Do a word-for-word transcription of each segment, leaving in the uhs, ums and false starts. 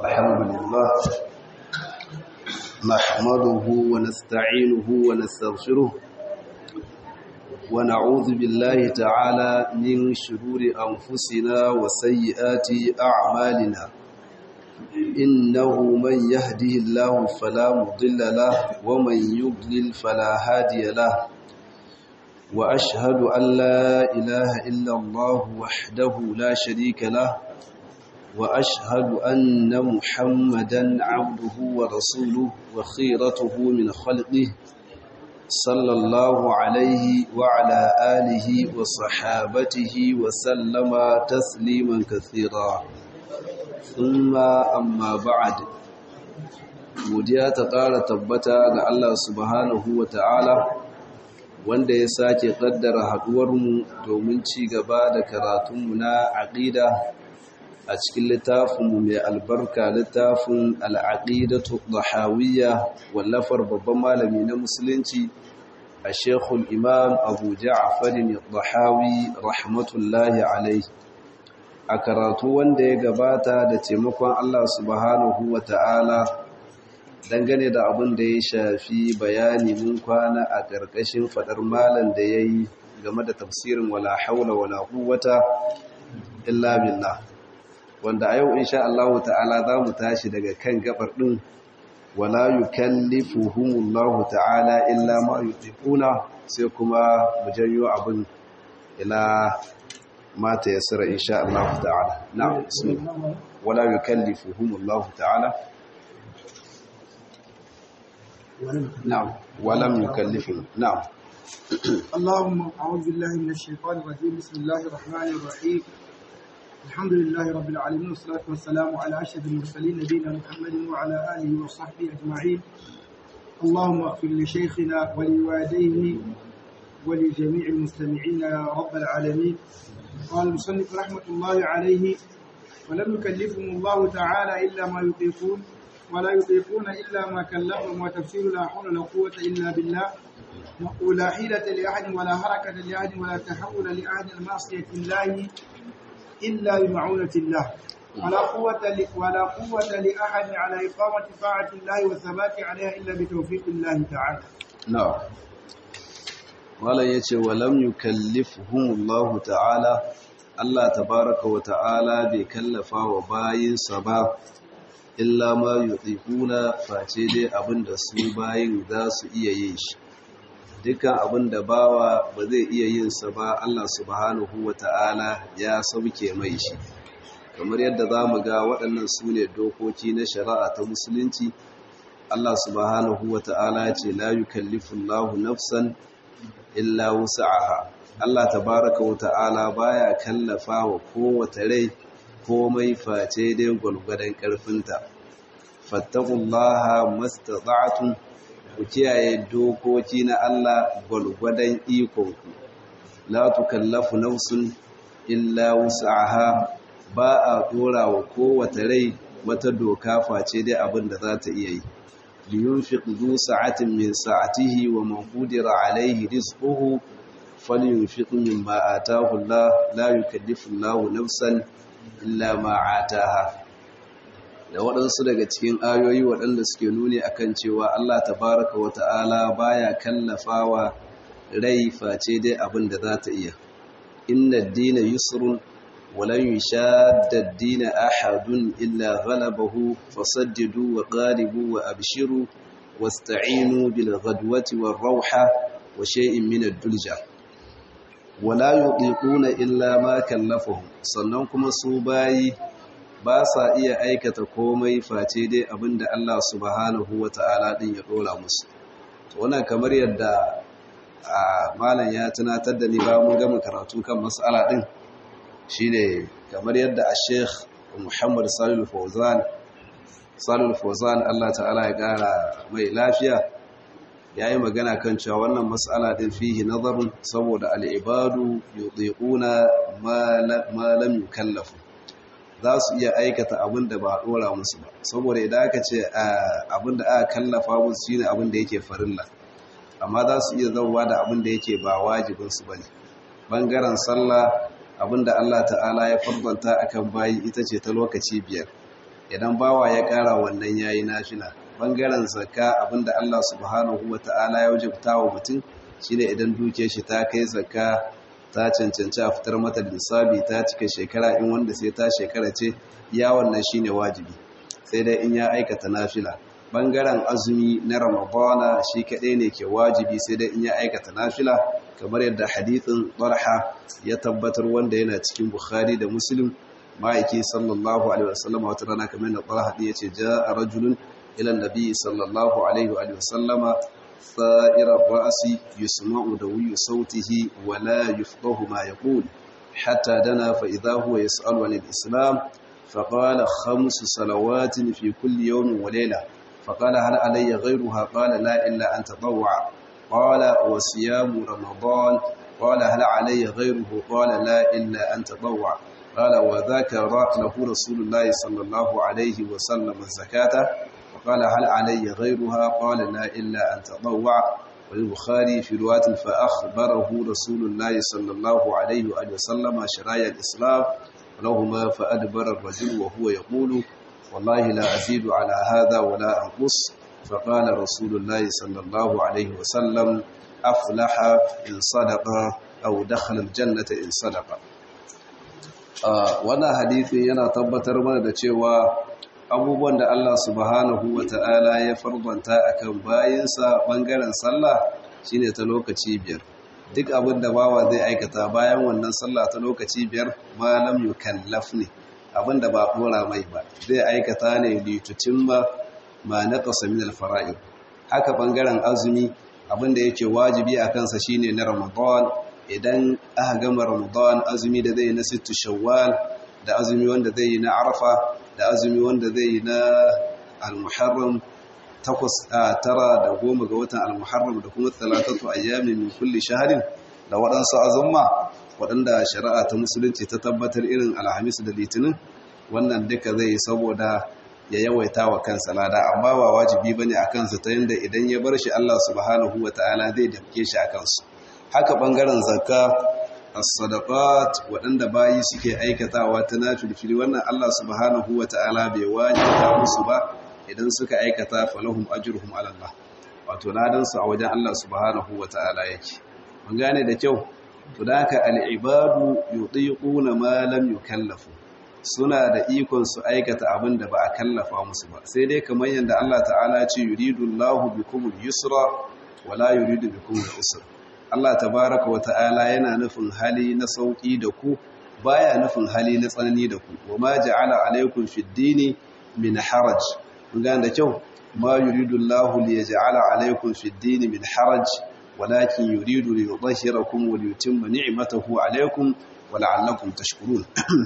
الحمد لله نحمده ونستعينه ونستغفره ونعوذ بالله تعالى من شرور أنفسنا وسيئات أعمالنا إنه من يهده الله فلا مضل له ومن يضلل فلا هادي له وأشهد أن لا إله إلا الله وحده لا شريك له وأشهد أن محمدًا عبده ورسوله وخيرته من خلقه صلى الله عليه وعلى آله وصحابته وسلم تسليما كثيرا ثم أما بعد godiya ta ƙara tabbata ga Allah subhanahu wa ta'ala wanda ya sake ƙaddara haɗuwarmu domin ci gaba da karatunmu na aƙida a cikin littafinmu mai albarka littafin al'aqidatu dhahawiyya wallafar babban malami na musulunci a shekul imam abu ja'farin dhahawi rahmatullahi alaihi a karatu wanda ya gabata da taimakon Allah subhanahu wa ta'ala dangane da abin da ya shafi bayani mun kwana a ƙarƙashin faɗar malam da ya yi game da tafsirin wala haula wala quwwata illa billah wanda a yau insha Allah ta'ala za mu tashi daga kan gabar ɗin wala yukallifuhumullahu ta'ala illa ma yutiquna sai kuma mu janyo abin ila mata yasira insha Allah ta'ala na'am bismillah wala yukallifuhumullahu ta'ala na'am walam yukallifhum na'am اللهم أعوذ بالله من الشيطان الرجيم بسم الله الرحمن الرحيم الحمد لله رب العالمين والصلاة والسلام على أشرف المرسلين نبينا محمد وعلى آله وصحبه أجمعين اللهم اغفر لشيخنا ولوالديه ولجميع المستمعين يا رب العالمين قال المصنف رحمة الله عليه ولم يكلفهم الله تعالى إلا ما يطيقون ولا يطيقون إلا ما كلفهم وتفسير لا حول ولا قوة إلا بالله ولا حيلة لأحد ولا حركة لأحد ولا تحول لأحد المعصية الله إلا بمعونة الله ولا قوة ولا قوة لأحد على إقامة طاعة الله والثبات عليها إلا بتوفيق الله تعالى. نعم. ولا يتي ولم يكلفهم الله تعالى الله تبارك وتعالى بكلفا وباين سبا إلا ما يطيقون فاتيدي أبن دسو باين داس إيايش dukkan abin da bawa ba zai iya yin sa ba Allah subhanahu wata'ala ya sauke mai shi kamar yadda zamu ga waɗannan sune dokoki na shari'a ta musulunci Allah subhanahu wata'ala ya ce la yukallifullahu nafsan illa wus'aha Allah tabaaraka wata'ala baya kallafa wa kowace rai komai face dai gulgudan karfinta fattaqullaha mastata'tum ku kiyaye dokoki na Allah gwalgwadon ikonku la tukallafu nafsun illa wus'aha ba a dora wa kowace rai wata doka face dai abin da za ta iya yi liyunfiq du sa'atin min sa'atihi wa man qudira alayhi rizquhu falyunfiq mimma ataahu Allah la yukallifu Allahu nafsan illa ma ataaha da waɗansu daga cikin ayoyi waɗanda suke nuni akan cewa Allah tabaraka wa ta'ala baya kallafawa rai face dai abin da za ta iya inna ad-dina yusrun wa lan yushadda ad-dina ahadun illa ghalabahu fasaddidu wa qaribu wa abshiru wasta'inu bil ghadwati war rawha wa shay'in min ad-dulja wala yuqiquna illa ma kallafahum sannan kuma su bayi ba sa iya aikata komai face dai abinda Allah subhanahu wata'ala din ya dora musu to wannan kamar yadda malam ya tunatar da ni ba mun gama karatu kan mas'ala din shine kamar yadda Sheikh Muhammad Salih Fawzan Salih Fawzan Allah ta'ala ya gara mai lafiya yayi magana kan cewa wannan mas'ala din fihi nazarun saboda al-ibadu yudiquna ma lam yukallafu za su iya aikata abin da ba a ɗora musu ba saboda idan aka ce abin da aka kallafa musu shine abin da yake farilla amma za su iya zauwa da abin da yake ba wajibinsu ba ne ɓangaren sallah abin da Allah ta'ala ya farbanta akan bayi ita ce ta lokaci biyar idan bawa ya ƙara wannan yayi nafila. Bangaren zakka abinda Allah subhanahu wata'ala ya wajabta wa mutum shine idan dukiyar shi ta kai zakka ta cancanci a fitar mata lissabi ta cika shekara, in wanda sai ta shekara ce ya wannan shine wajibi, sai dai in ya aikata nafila. Bangaren azumi na Ramadana shi kadai ne ke wajibi sai dai in ya aikata nafila, kamar yadda hadithin Talha ya tabbatar wanda yana cikin Bukhari da Muslim. Ma'aiki sallallahu alaihi wasallam wata rana kamar da Talha din yace ja'a rajulun ila annabi sallallahu alaihi wa sallama sa'ira ra'si yusma'u dawiyu sautihi wa la yafqahu ma yaqul hatta dana fa idha huwa yas'alu 'an al-islam fa qala khamsu salawatin fi kulli yawmin wa layla fa qala hal alayya ghayruha qala la illa an tatawwa qala wa siyamu ramadan qala hal alayya ghayruhu qala la illa an tatawwa qala wa dhakara lahu rasulullah sallallahu alayhi wa sallam az-zakata قال هل علي غيرها قال لا إلا أن تطوع. والبخاري في رواية فأخبره رسول الله صلى الله عليه وآله وسلم شرائع الإسلام ولهما فأدبر الرجل وهو يقول والله لا أزيد على هذا ولا أنقص. فقال رسول الله صلى الله عليه وسلم أفلح إن صدق أو دخل الجنة إن صدق. آه وانا حديثي ينا تبتر من دچewa abubuwan da Allah subhanahu wa ta'ala ya farbanta akan bayinsa bangaren sallah shine ta lokaci biyar. Duk abin da bawa zai aikata bayan wannan sallah ta lokaci biyar malam yukallaf ne, abin da ba kora mai ba, zai aikata ne litutin ma ma naqasa min al-fara'id. Haka bangaren azumi abin da yake wajibi a kansa shine na Ramadan. Idan aka gama Ramadan, azumi da zai na sittu Shawwal, da azumi wanda zai yi na Arafa, da azumi wanda zai yi na al-Muharram takwas a tara da goma ga watan al-Muharram da kuma talatatu ayyamin min kulli shahrin, da waɗansu azumma waɗanda shari'a ta musulunci ta tabbatar irin alhamis da litinin. Wannan duka zai yi saboda ya yawaita wa kansa lada, amma ba wajibi bane a kansa ta yanda idan ya bar shi Allah subhanahu wataala zai damke shi a kansu. Haka bangaren zakka, as-sadaqat waɗanda bayi suke aikatawa ta nafilfili, wannan Allah subhanahu wata'ala bai wajibta musu ba, idan suka aikata falahum ajruhum ala Allah, wato ladan su a wajen Allah subhanahu wata'ala yake. Mun gane da kyau. To da haka al-ibadu yutiquna ma lam yukallafu, suna da ikon su aikata abin da ba a kallafa musu ba, sai dai kamar yanda Allah ta'ala ya ce yuridu Allahu bikumul yusra wala yuridu bikumul usra. Allah tabaraka wa ta'ala yana nufin hali na sauki da ku, baya nufin hali na tsanani da ku. Wa ma ja'ala alaykum fid dini min haraj. Kun ga da kyau, ma yuridu Allahu li yaj'ala alaykum fid dini min haraj, walakin yuridu li yudhhirakum wa liyutimma ni'matahu alaykum wa la'allakum tashkurun.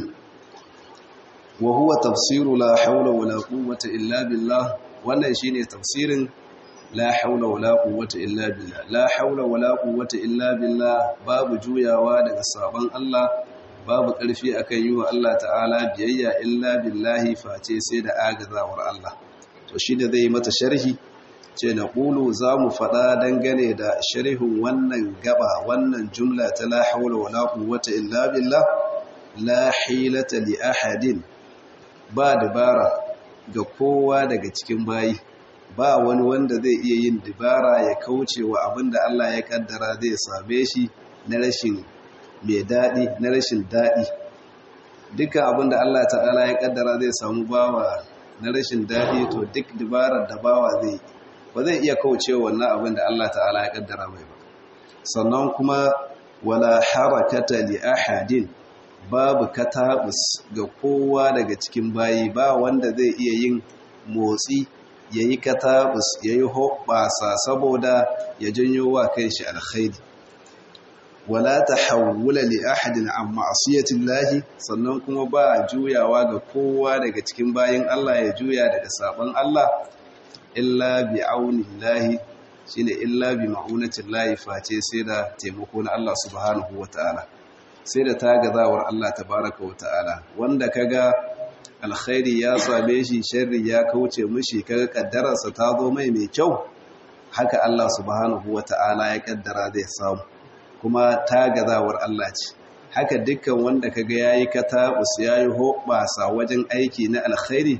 Wa huwa tafsiru la hawla wa la quwwata illa billah. Wannan shine tafsirin la haula wala quwwata illa billah. La haula wala quwwata illa billah, babu juyawa daga sabon Allah, babu ƙarfi akan yi wa Allah ta'ala biyayya illa billahi, face sai da agazawar Allah. To shi da zai mata sharhi ce na qulu zamu fada dangane da sharhin wannan gaba, wannan jumla ta la haula wala quwwata illa billah. La hilata li ahadin, ba dabara ga kowa daga cikin bayi, ba wani wanda zai iya yin dibara ya kauce wa abinda Allah ya kaddara zai same shi na rashin mai daɗi, na rashin daɗi. Dukkan abinda Allah ta'ala ya kaddara zai samu bawa na rashin daɗi, to duk dibarar da bawa zai ba zai iya kauce wa wannan abinda Allah ta'ala ya kaddara mai ba. Sannan kuma wala harakata li ahadin, babu katabus ga kowa daga cikin bayi, ba wanda zai iya yin motsi ya yi katabus, ya yi hoɓasa saboda ya janyo wa kai shi alkhairi. Wala ta hawula li ahadin an ma'asiyatin lahi, sannan kuma ba juyawa ga kowa daga cikin bayin Allah ya juya daga sabon Allah, illa bi aunin lahi, shi ne illa bi ma'unatin lahi, face sai da taimako na Allah subhanahu wa ta'ala, sai da tagazawar Allah tabaraka wa ta'ala. Wanda kaga alkhairi ya same shi, sharri ya kauce mishi, kaga kaddararsa ta zo mai mai kyau, haka Allah subhanahu wata'ala ya kaddara zai samu, kuma tagazawar Allah ce. Haka dukkan wanda kaga yayi katabus, yayi hoɓasa wajen aiki na alkhairi,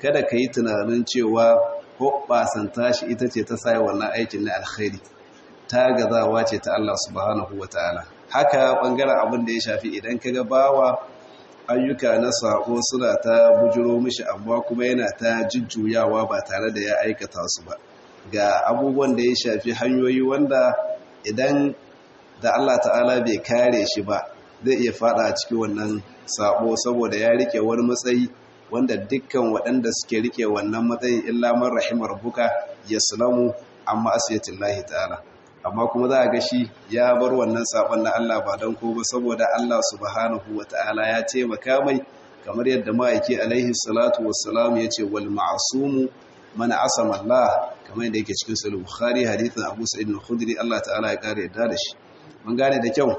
kada ka yi tunanin cewa ko basanta shi ita ce ta sai wannan aikin na alkhairi, ta gazawa ce ta Allah subhanahu wataala. Haka bangaren abin da ya shafi idan kaga bawa ayyuka na sako suna ta bujiro mishi amma kuma yana ta jujjuyawa ba tare da ya aikata su ba, ga abubuwan da ya shafi hanyoyi wanda idan da Allah ta'ala bai kare shi ba zai iya fada a cikin wannan sabo saboda ya rike wani matsayi wanda dukkan waɗanda suke rike wannan matsayin illa man rahimar rabbuka yaslamu amma asiyatillahi ta'ala. Amma kuma za a ga shi ya bar wannan sabon na Allah ba don ko ba saboda Allah subhanahu wata'ala ya taimaka mai, kamar yadda ma'aiki alaihi salatu wassalam ya ce wal ma'asumu man asama Allah, kamar yadda yake cikin sahih Bukhari hadithin Abu Sa'id al-Khudri, Allah ta'ala ya kare yadda da shi. Mun gane da kyau.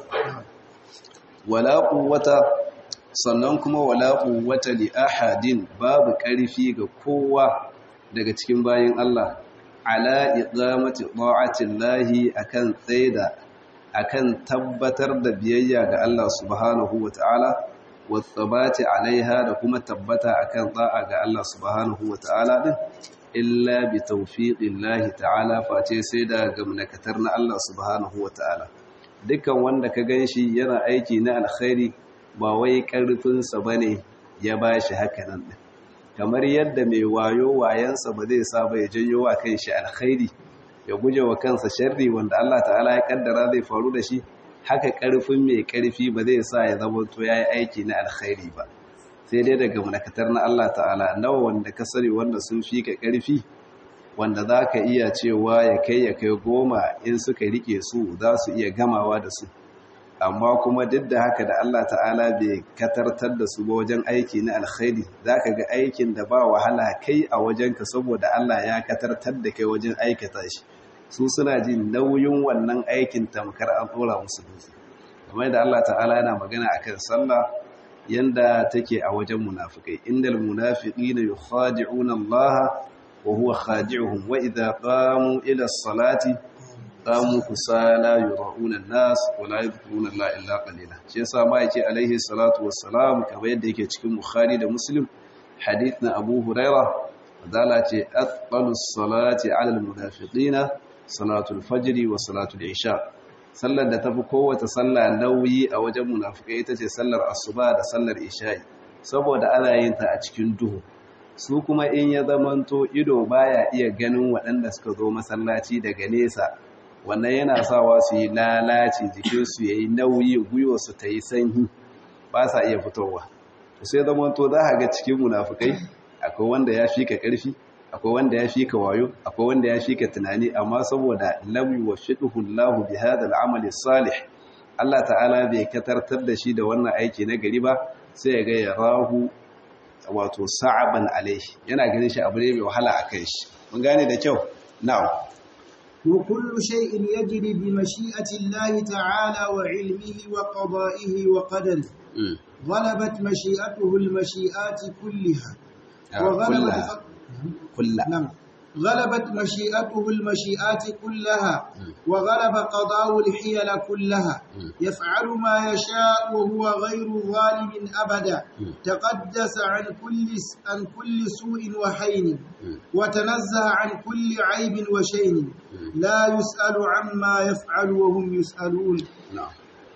Wala quwwata, sannan kuma wala quwwata li ahadin, babu ƙarfi ga kowa daga cikin bayin Allah ala iqamati ta'atillahi, akan tsaida akan tabbatar da biyayya ga Allah subhanahu wata'ala wa thabati alaiha, da kuma tabbata akan da'a ga Allah subhanahu wata'ala din, illa bi tawfiqillahi ta'ala, face sai da gamnakatar na Allah subhanahu wata'ala. Dukkan wanda ka ganshi yana aiki na alkhairi ba wai karfinsa bane ya bashi haka nan din, kamar yadda mai wayo wayansa ba zai sa ba ya janyo wa kanshi alkhairi ya guje wa kansa sharri wanda Allah ta'ala ya kaddara zai faru da shi, haka karfin mai karfi ba zai sa ya zama to yayi aiki na alkhairi ba, sai dai daga munakatar na Allah ta'ala. Nawa wanda ka sani wanda sun fi ka karfi, wanda za ka iya cewa ya kai ya kai goma in suka rike su za su iya gamawa da su, amma kuma duk da haka da Allah ta'ala bai katartar da su ba wajen aiki na alkhairi, za ka ga aikin da ba wahala kai a wajenka saboda Allah ya katartar da kai wajen aikata shi, su suna jin nauyin wannan aikin tamkar an ɗora musu dutse. Kamar da Allah ta'ala yana magana akan sallah yanda take a wajen munafikai, innal munafiqina yukhadi'una Allah wa huwa khadi'uhum wa idha qamu ila as-salati qamu kusala yura'una an-nas wa la yadhkuruna Allah illa qalila. Shi yasa ma yake alaihi salatu wassalam, kamar yadda yake cikin Bukhari da Muslim, hadith na Abu Hurairah, dala ce athqalus salati 'ala al-munafiqina salatul fajr wa salatul isha. Sallar da tafi kowace sallah nauyi a wajen munafikai ita ce sallar asuba da sallar isha'i, saboda ana yin ta a cikin duhu. Su kuma in ya zamanto ido baya iya ganin waɗanda suka zo masallaci daga nesa, wannan yana sawa su yi lalaci, jikinsu ya yi nauyi, gwiwarsu ta yi sanyi, ba sa iya fitowa. Sai zamanto za a ga cikin munafukai akwai wanda ya fi ka ƙarfi, akwai wanda ya fi ka wayo, akwai wanda ya fi ka tunani, amma saboda lam yuwaffiquhu Allahu bi hadha al-amali salih, Allah ta'ala bai katartar da shi da wannan aiki na gari ba, sai ya ga ya rahu wato sa'aban alaihi, yana ganin shi abu ne mai wahala a kai shi. Mun gane da kyau. Na'am. wa kullu shay'in yajri bi mashi'ati Allah ta'ala wa 'ilmihi wa qada'ihi wa qadarihi. غلبت مشيئته المشيئات كلها وغلبت كلها نعم غلبت مشيئته المشيئات كلها وغلب قضاء الحيل كلها يفعل ما يشاء وهو غير ظالم أبدا تقدس عن كل عن كل سوء وحين وتنزه عن كل عيب وشين لا يسأل عما يفعل وهم يسألون. نعم.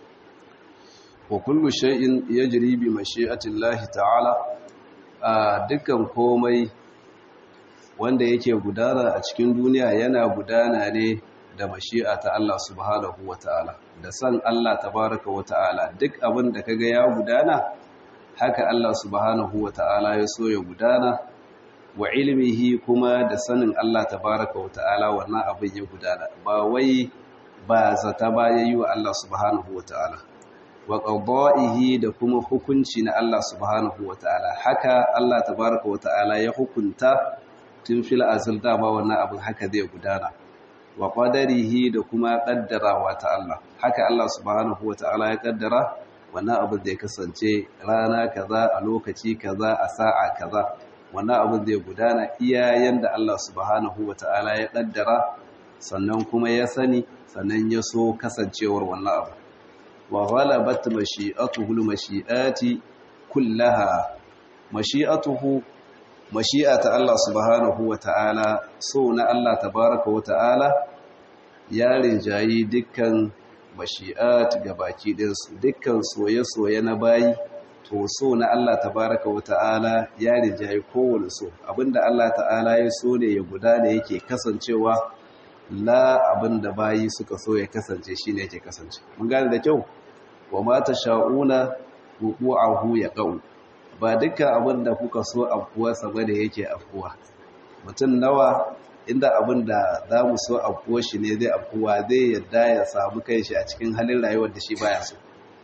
وكل شيء يجري بمشيئة الله تعالى. dukkan komai wanda yake gudana a cikin duniya yana gudana ne da mashi'a ta Allah subhanahu wata'ala, da san Allah tabaraka wata'ala. Duk abin da kaga ya gudana haka Allah subhanahu wata'ala ya so ya gudana, wa ilmihi kuma da sanin Allah tabaraka wata'ala wannan abin ya gudana, ba wai ba zata ba yayi wa Allah subhanahu wata'ala. Wa qada'ihi da kuma hukunci na Allah subhanahu wata'ala, haka Allah tabaraka wata'ala ya hukunta tun fil azal dama wannan abin haka zai gudana. Wa qadarihi da kuma kaddarawa ta Allah, haka Allah subhanahu wata'ala ya kaddara wannan abin zai kasance rana kaza a lokaci kaza a sa'a kaza, wannan abin zai gudana iya yanda Allah subhanahu wata'ala ya kaddara, sannan kuma ya sani, sannan ya so kasancewar wannan abu. wa ghalabat mashi'atuhu al-mashi'ati kullaha. Mashi'atuhu mashi'a ta Allah subhanahu wa ta'ala, so na Allah tabaraka wa ta'ala ya rinjayi dukkan mashi'at gabaki ɗinsu, dukkan soye-soye na bayi, to so na Allah tabaraka wa ta'ala ya rinjayi kowane so. Abinda Allah ta'ala ya so ne ya gudana yake kasancewa, la abinda bayi suka so ya kasance shi ne yake kasance. Mun gane da kyau? Wa ma tasha'una wuqu'ahu yaqau. Ba dukkan abin da kuka so afkuwarsa ba da yake afkuwa. Mutum nawa inda abin da za mu so afkuwar shi ne zai afkuwa zai yadda ya samu kai shi a cikin halin rayuwar da shi baya so.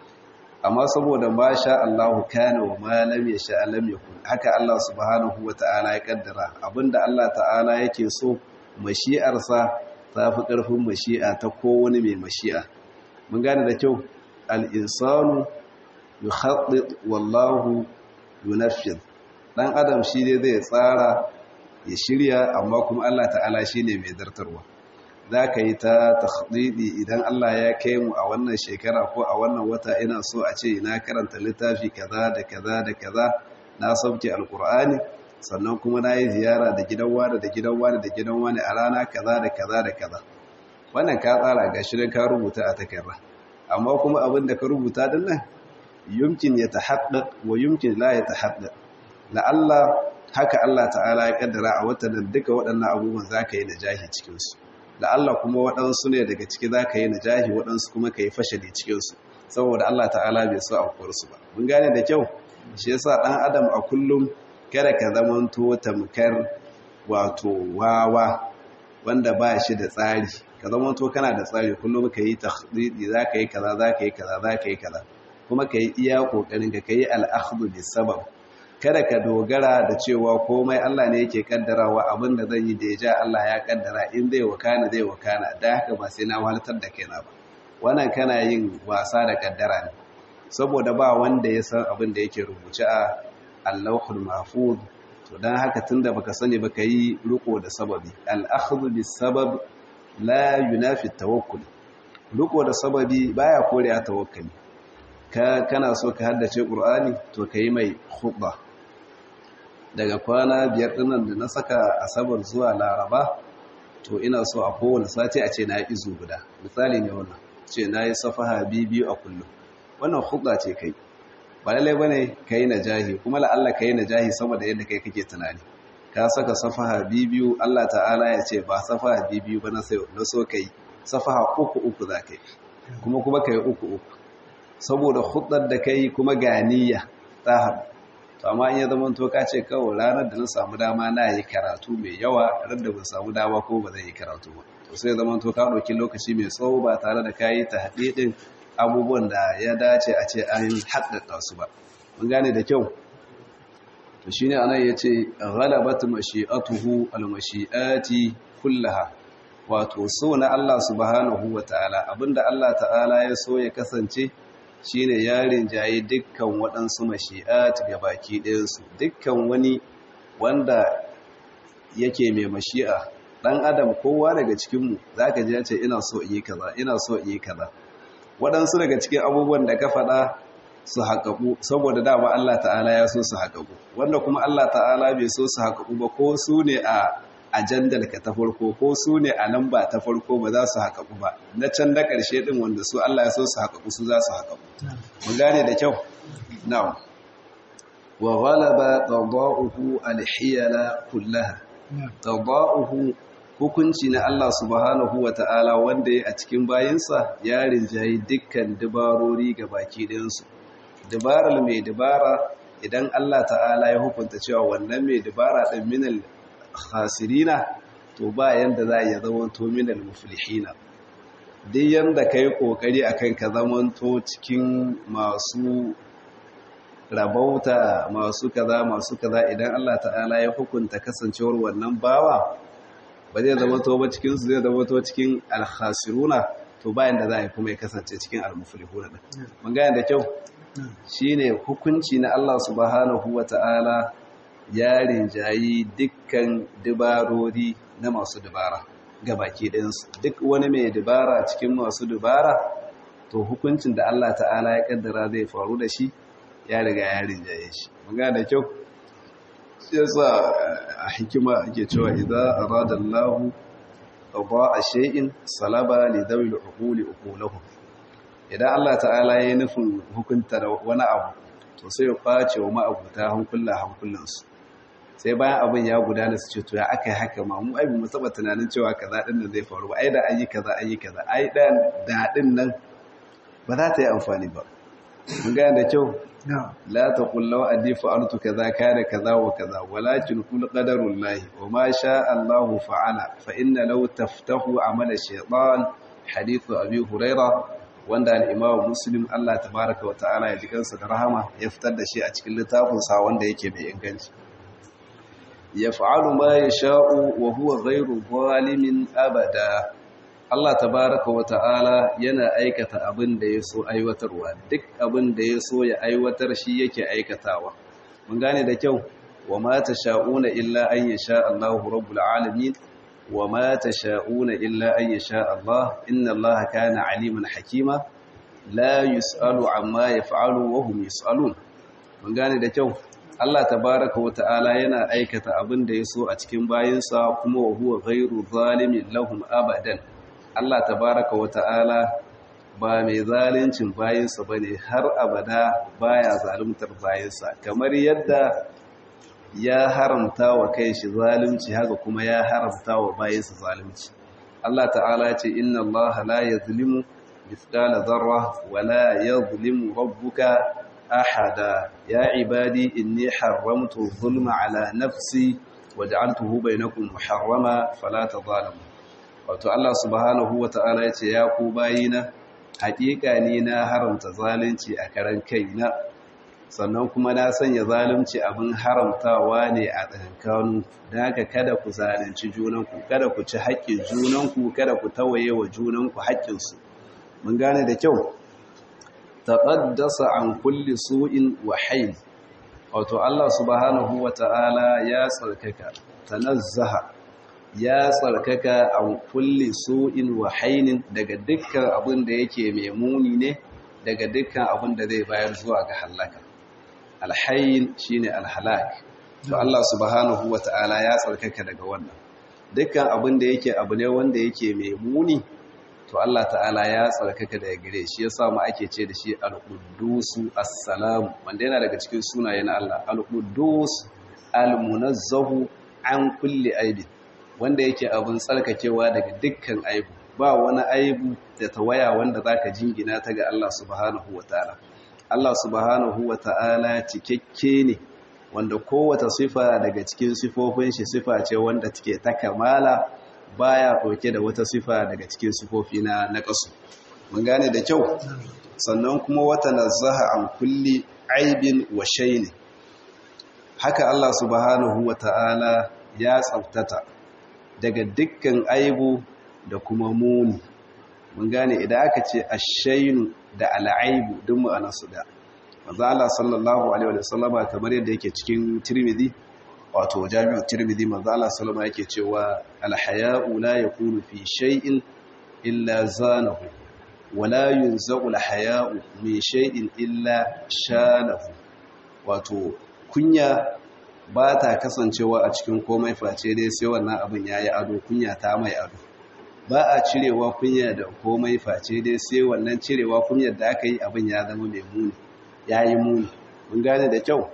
Amma saboda ma sha Allahu kana wa ma lam yasha lam yakun, haka Allah subhanahu wa ta'ala ya kaddara. Abinda Allah ta'ala yake so mashi'arsa ta fi ƙarfin mashi'a ta kowane mai mashi'a. Mun gane da kyau, al-insanu yukhaddid wallahu yunaffid. Dan adam shi ne zai tsara ya shirya, amma kuma Allah ta'ala shi ne mai zartarwa. Za ka yi ta takhdidi idan Allah ya kai mu a wannan shekara ko a wannan wata ina so a ce na karanta littafi kaza da kaza da kaza, na sauke alkur'ani, sannan kuma na yi ziyara da gidan wani da gidan wani da gidan wani a rana kaza da kaza da kaza. Wannan ka tsara ga shirin ka rubuta a takarda, amma kuma abin da ka rubuta din nan yumkin ya tahaddaq wa yumkin la ya tahaddaq. La'alla haka Allah ta'ala ya kaddara a watan duka waɗannan abubuwan zaka yi najahi cikin su. La'alla kuma waɗansu ne daga ciki zaka yi najahi, waɗansu kuma kai fashali cikin su, saboda Allah ta'ala bai so afkuwar su ba. Mun gane da kyau? Shi yasa dan adam a kullum kada ka zamanto tamkar wato wawa wanda ba shi da tsari. Ka zamanto kana da tsari, kullum ka yi takhdidi, zaka yi kaza zaka yi kaza zaka yi kaza, kuma ka yi iya ƙoƙarin ka yi al'akhdhu bis sabab. Kada ka dogara da cewa komai Allah ne yake kaddarawa, abinda zan yi da ya ja Allah ya kaddara, in zai wakana zai wakana, da haka ba sai na wahaltar da kaina ba. Wannan kana yin wasa da kaddara ne, saboda ba wanda ya san abin da yake rubuce a Allahul Mahfuz. To dan haka tunda baka sani baka yi riko da sababi. Al-akhdhu bis sabab la yunafi tawakkul. Riko da sababi baya kore a tawakkali. Ka kana so ka haddace Qur'ani, to kai mai khutba. Daga kwana biyar dinnan da na saka Asabar zuwa Laraba, to ina so a kowane sati a ce na yi izu guda. Misali ne wannan, ce na yi safaha biyu a kullum. Wannan khutba ce kai. Ba lalle bane kai najahi, kuma la Allah kai najahi sama da yadda kai kake tunani. Ka saka safaha biyu, Allah ta'ala ya ce ba safaha biyu ba na sai na so kai safaha uku uku za kai. Kuma kuma kai uku uku. Saboda hudar da kai kuma ganiya ta haɗu. To amma in ya zama to ka ce kawai ranar da na samu dama na yi karatu mai yawa, ran da ban samu dama ko ba zan yi karatu ba. To sai zama to ka ɗauki lokaci mai tsawo ba tare da ka yi ta haɗe abubuwan da ya dace a ce an haɗaɗa su ba. Mun gane da kyau? To shi ne anan ya ce, ghalabat mashi'atuhu al-mashi'ati kullaha. Wato so na Allah subhanahu wa ta'ala, abinda Allah ta'ala ya so ya kasance shi ne yarin jaye dukkan waɗansu mashi'at ga baki ɗayansu. Dukkan wani wanda yake mai mashi'a, ɗan adam kowa daga cikinmu za ka ji ya ce ina so in yi kaza, ina so in yi kaza. Waɗansu daga cikin abubuwan da ka faɗa su haƙaƙu, saboda dama Allah ta'ala ya so su haƙaƙu. Wanda kuma Allah ta'ala bai so su haƙaƙu ba, ko su ne a ajandar ka ta farko, ko su ne a nan ba ta farko, ba za su haƙaƙu ba. Na can da ƙarshe ɗin wanda su Allah ya so su haƙaƙu, su za su haƙaƙu. Mun gane da kyau? Na'am. Wa ghalaba qada'uhu al-hiyala kullaha. Qada'uhu hukunci na Allah subhanahu wa ta'ala wanda ya a cikin bayinsa ya rinjayi dukkan dabarori ga baki ɗinsu. Dabarar mai dabara, idan Allah ta'ala ya hukunta cewa wannan mai dabara ɗin minal khasirina, to ba yanda za a iya zamanto minal muflihina. Duk yanda ka yi ƙoƙari a kan ka zamanto cikin masu rabauta, masu kaza masu kaza, idan Allah ta'ala ya hukunta kasancewar wannan bawa ba zai zama to ba cikinsu, zai zama to cikin alkhasiruna, to bayan da za a yi kuma ya kasance cikin almuflihuna din. Mun gane da kyau? Shine hukunci na Allah subhanahu wata'ala ya rinjayi dukkan dabarori na masu dabara gabaki ɗayansu. Duk wani mai dabara cikin masu dabara, to hukuncin da Allah ta'ala ya kaddara zai faru da shi ya riga ya rinjaye shi. Mun gane da kyau? yasa a hikima ake cewa idza arada Allahu qada'a shay'in salaba li dawil uquli uqulahum idan Allah ta'ala ya nufin hukunta da wani abu to sai ya kwace wa ma'abuta hankulla hankullansu sai bayan abin ya gudana su ce to ya aka yi haka ma mu ai mu saba tunanin cewa kaza din nan zai faru ba ai da an yi kaza an yi kaza ai dan dadin nan ba za ta yi amfani ba mun ga da kyau la taqul law addi fa'altu kaza kana kaza wa kaza walakin kul qadarullahi wa ma sha Allahu fa'ala fa inna law taftahu amala shaytan hadithu abi hurairah wanda al-imam muslim Allah tabaaraka wa ta'ala ya jikansa da rahama ya fitar da shi a cikin littafin sa wanda yake mai inganci yaf'alu ma yasha'u wa huwa ghayru zalimin abada Allah tabaaraka wa ta'ala yana aikata abin da yaso aiwatarwa duk abin da yaso ya aiwatar shi yake aikatawa mun gane da kyau wa ma tasha'una illa an yasha Allahu rabbul alamin wa ma tasha'una illa an yasha Allah inna Allah kana aliman hakima la yus'alu amma yaf'alu wa hum yus'alun mun gane da kyau Allah tabaraka wa ta'ala yana aikata abin da yaso a cikin bayinsa kuma wa huwa ghairu zalimin lahum abadan Allah tabaraka wa ta'ala ba mai zalincin bayinsa bane har abada baya zaluntar bayinsa kamar yadda ya haramta wa kai shi zalunci haka kuma ya haramta wa bayinsa zalunci Allah ta'ala ce inna Allah la yazlimu mithqala dharra wa la yazlimu rabbuka ahada ya ibadi inni haramtu dhulma ala nafsi waj'altuhu bainakum muharrama fala tadhalamu wato Allah subhanahu wata'ala yace ya ku bayina hakika ni na haramta zalunci a karan kaina sannan kuma na sanya zalunci abin haramtawa ne a tsakankanin da haka kada ku zalunci junanku kada ku ci haƙƙin junanku kada ku tawaye wa junanku haƙƙinsu mun gane da kyau taqaddasa an kulli su'in wa hayl wato Allah subhanahu wata'ala ya tsarkaka tanazzaha ya tsarkaka an kulli su'in wa hayl daga dukkan abin da yake mai muni ne daga dukkan abin da zai bayar zuwa ga halaka alhayn shine alhalak to Allah subhanahu wata'ala ya tsarkaka daga wannan dukkan abin da yake abu ne wanda yake mai muni to Allah ta'ala ya tsarkaka daga gare shi yasa mu ake ce da shi al-quddusu as-salam wanda yana daga cikin sunayen Allah al-quddus al-munazzahu an kulli aibi wanda yake abin tsarkakewa daga dukkan aibu ba wani aibu da tawaya wanda zaka jingina ta ga Allah subhanahu wataala Allah subhanahu wataala cikakke ne wanda kowace sifa daga cikin sifofin shi sifa ce wanda take ta kamala baya ɗauke da wata sifa daga cikin sifofi na naqasu mun gane da kyau sannan kuma wata nazaha an kulli aibin wa shayni haka Allah subhanahu wataala ya tsaftata daga dukkan aibu da kuma muni mun gane idan aka ce ash-shaynu da al-aibu duk ma'anarsu da manzo Allah sallallahu alaihi wa sallama kamar yadda yake cikin Tirmidhi wato Jami'u Tirmidhi manzo Allah sallallahu alaihi yake cewa al-haya'u la yakunu fi shay'in illa zanahu wa la yunza'u al-haya'u min shay'in illa shanahu wato kunya ba ta kasancewa a cikin komai face dai sai wannan abin yayi ado kunya ta mai ado ba a cirewa kunya da komai face dai sai wannan cirewa kunyar da aka yi abin ya zama mai muni yayi muni mun gane da kyau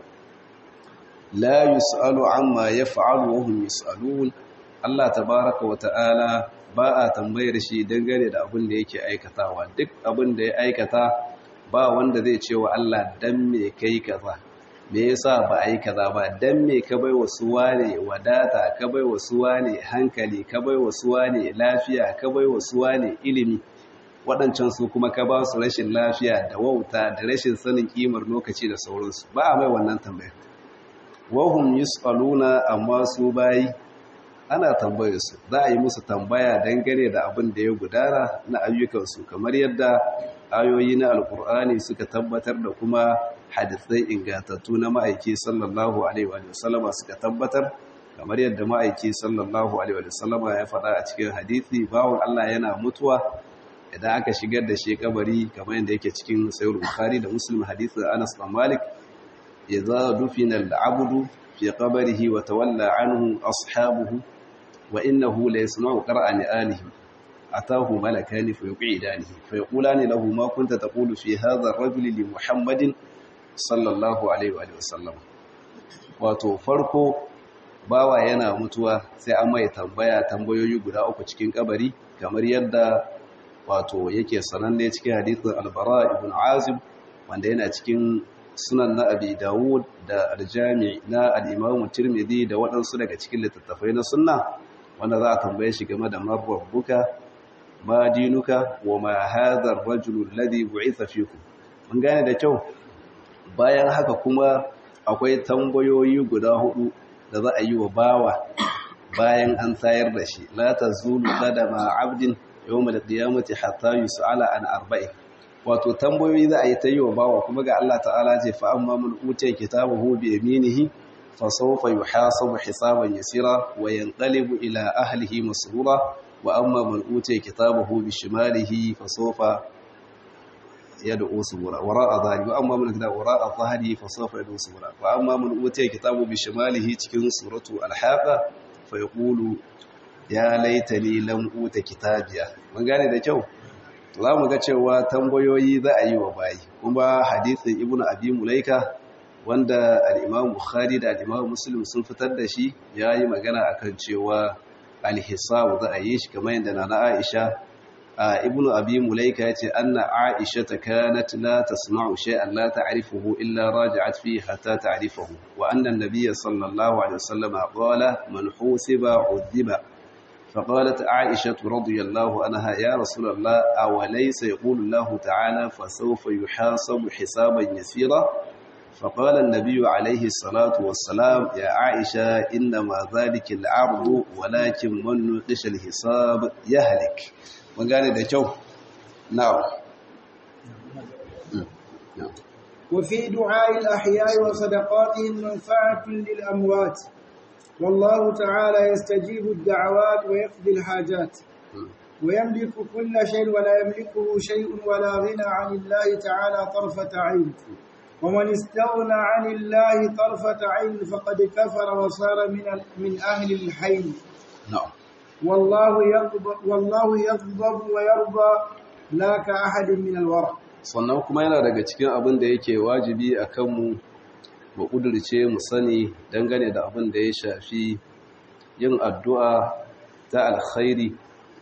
la yus'alu amma yaf'alu wa hum yus'alun Allah tabaaraka wa ta'ala ba a tambayar shi dangane da abin da yake aikatawa duk abin da ya aikata ba wanda zai ce wa Allah dan me kai kaza me yasa ba ai kaza ba dan me ka bai wasu wane wadata ka bai wasu wane hankali ka bai wasu wane lafiya ka bai wasu wane ilimi waɗancan su kuma ka ba su rashin lafiya da wauta da rashin sanin kimar lokaci da sauransu ba a mai wannan tambayar wahum yus'aluna amma su bayi ana tambayar su za a yi musu tambaya dangane da abin da ya gudana na ayyukansu kamar yadda ayoyi na alkur'ani suka tabbatar da kuma hadisai ingantattu na ma'aiki sallallahu alaihi wa sallama suka tabbatar kamar yadda ma'aiki sallallahu alaihi wa sallama ya faɗa a cikin hadisi bawon Allah yana mutuwa idan aka shigar da shi kabari kamar yadda yake cikin sahih bukhari da muslim hadisin Anas bin Malik idza dufina al-abdu في قبره وتولى عنه أصحابه وإنه ليسمع قرأ نآلهم أتاه ملكان فيقعدانه فيقولان له ما كنت تقول في هذا الرجل لمحمد صلى الله عليه وآله وسلم wato farko bawa yana mutuwa sai an mai tambaya tambayoyi guda uku cikin kabari kamar yadda wato yake sananne cikin hadisin al-Bara ibn Azib wanda yana cikin sunan na Abi Dawud da al-Jami' na al-Imam Tirmidhi da waɗansu daga cikin littattafai na sunna wanda za a tambaye shi game da marbuka ma dinuka wa ma hadha ar-rajul alladhi bu'itha fikum mun gane da kyau bayan haka kuma akwai tambayoyi guda hudu da za a yi wa bawa bayan an tayar da shi la tazulu qadama 'abdin yawm al-qiyamati hatta yus'ala an arba'in wato tambayoyi za a yi ta yi wa bawa kuma ga Allah ta'ala ce fa amma man utiya kitabahu bi yaminihi fa sawfa yuhasabu hisaban yasira wa yanqalibu ila ahlihi masrura wa amma man utiya kitabahu bi shimalihi fa sawfa yad'u subura wara'a dhahri wa amma man kitaba wara'a dhahri fa sawfa yad'u subura wa amma man utiya kitabahu bi shimalihi cikin suratu al-haqa fa yaqulu ya laitani lam uta kitabiya mun gane da kyau za mu ga cewa tambayoyi za a yi wa bayi kuma hadisin ibnu abi mulaika wanda al-imam bukhari da al-imam muslim sun fitar da shi yayi magana akan cewa al-hisab za a yi shi kamar yadda nana aisha ibnu abi mulaika yace anna aisha kanat la tasma'u shay'an la ta'rifuhu illa raja'at fihi hatta ta'rifahu wa anna an-nabiy sallallahu alaihi wasallam qala man husiba 'udhiba فقالت عائشة رضي الله عنها يا رسول الله أوليس يقول الله تعالى فسوف يحاسب حسابا يسيرا فقال النبي عليه الصلاة والسلام يا عائشة إنما ذلك العرض ولكن من نقش الحساب يهلك وقال ده جو نعم وفي دعاء الأحياء وصدقاتهم منفعة للأموات والله تعالى يستجيب الدعوات ويقضي الحاجات ويملك كل شيء ولا يملكه شيء ولا غنى عن الله تعالى طرفة عين ومن استغنى عن الله طرفة عين فقد كفر وصار من من أهل الحين نعم والله يغضب والله يغضب ويرضى لا كأحد من الورى sannan kuma yana daga cikin abin da yake wajibi akan mu mu ƙudurce mu sani dangane da abin da ya shafi yin addu'a ta alkhairi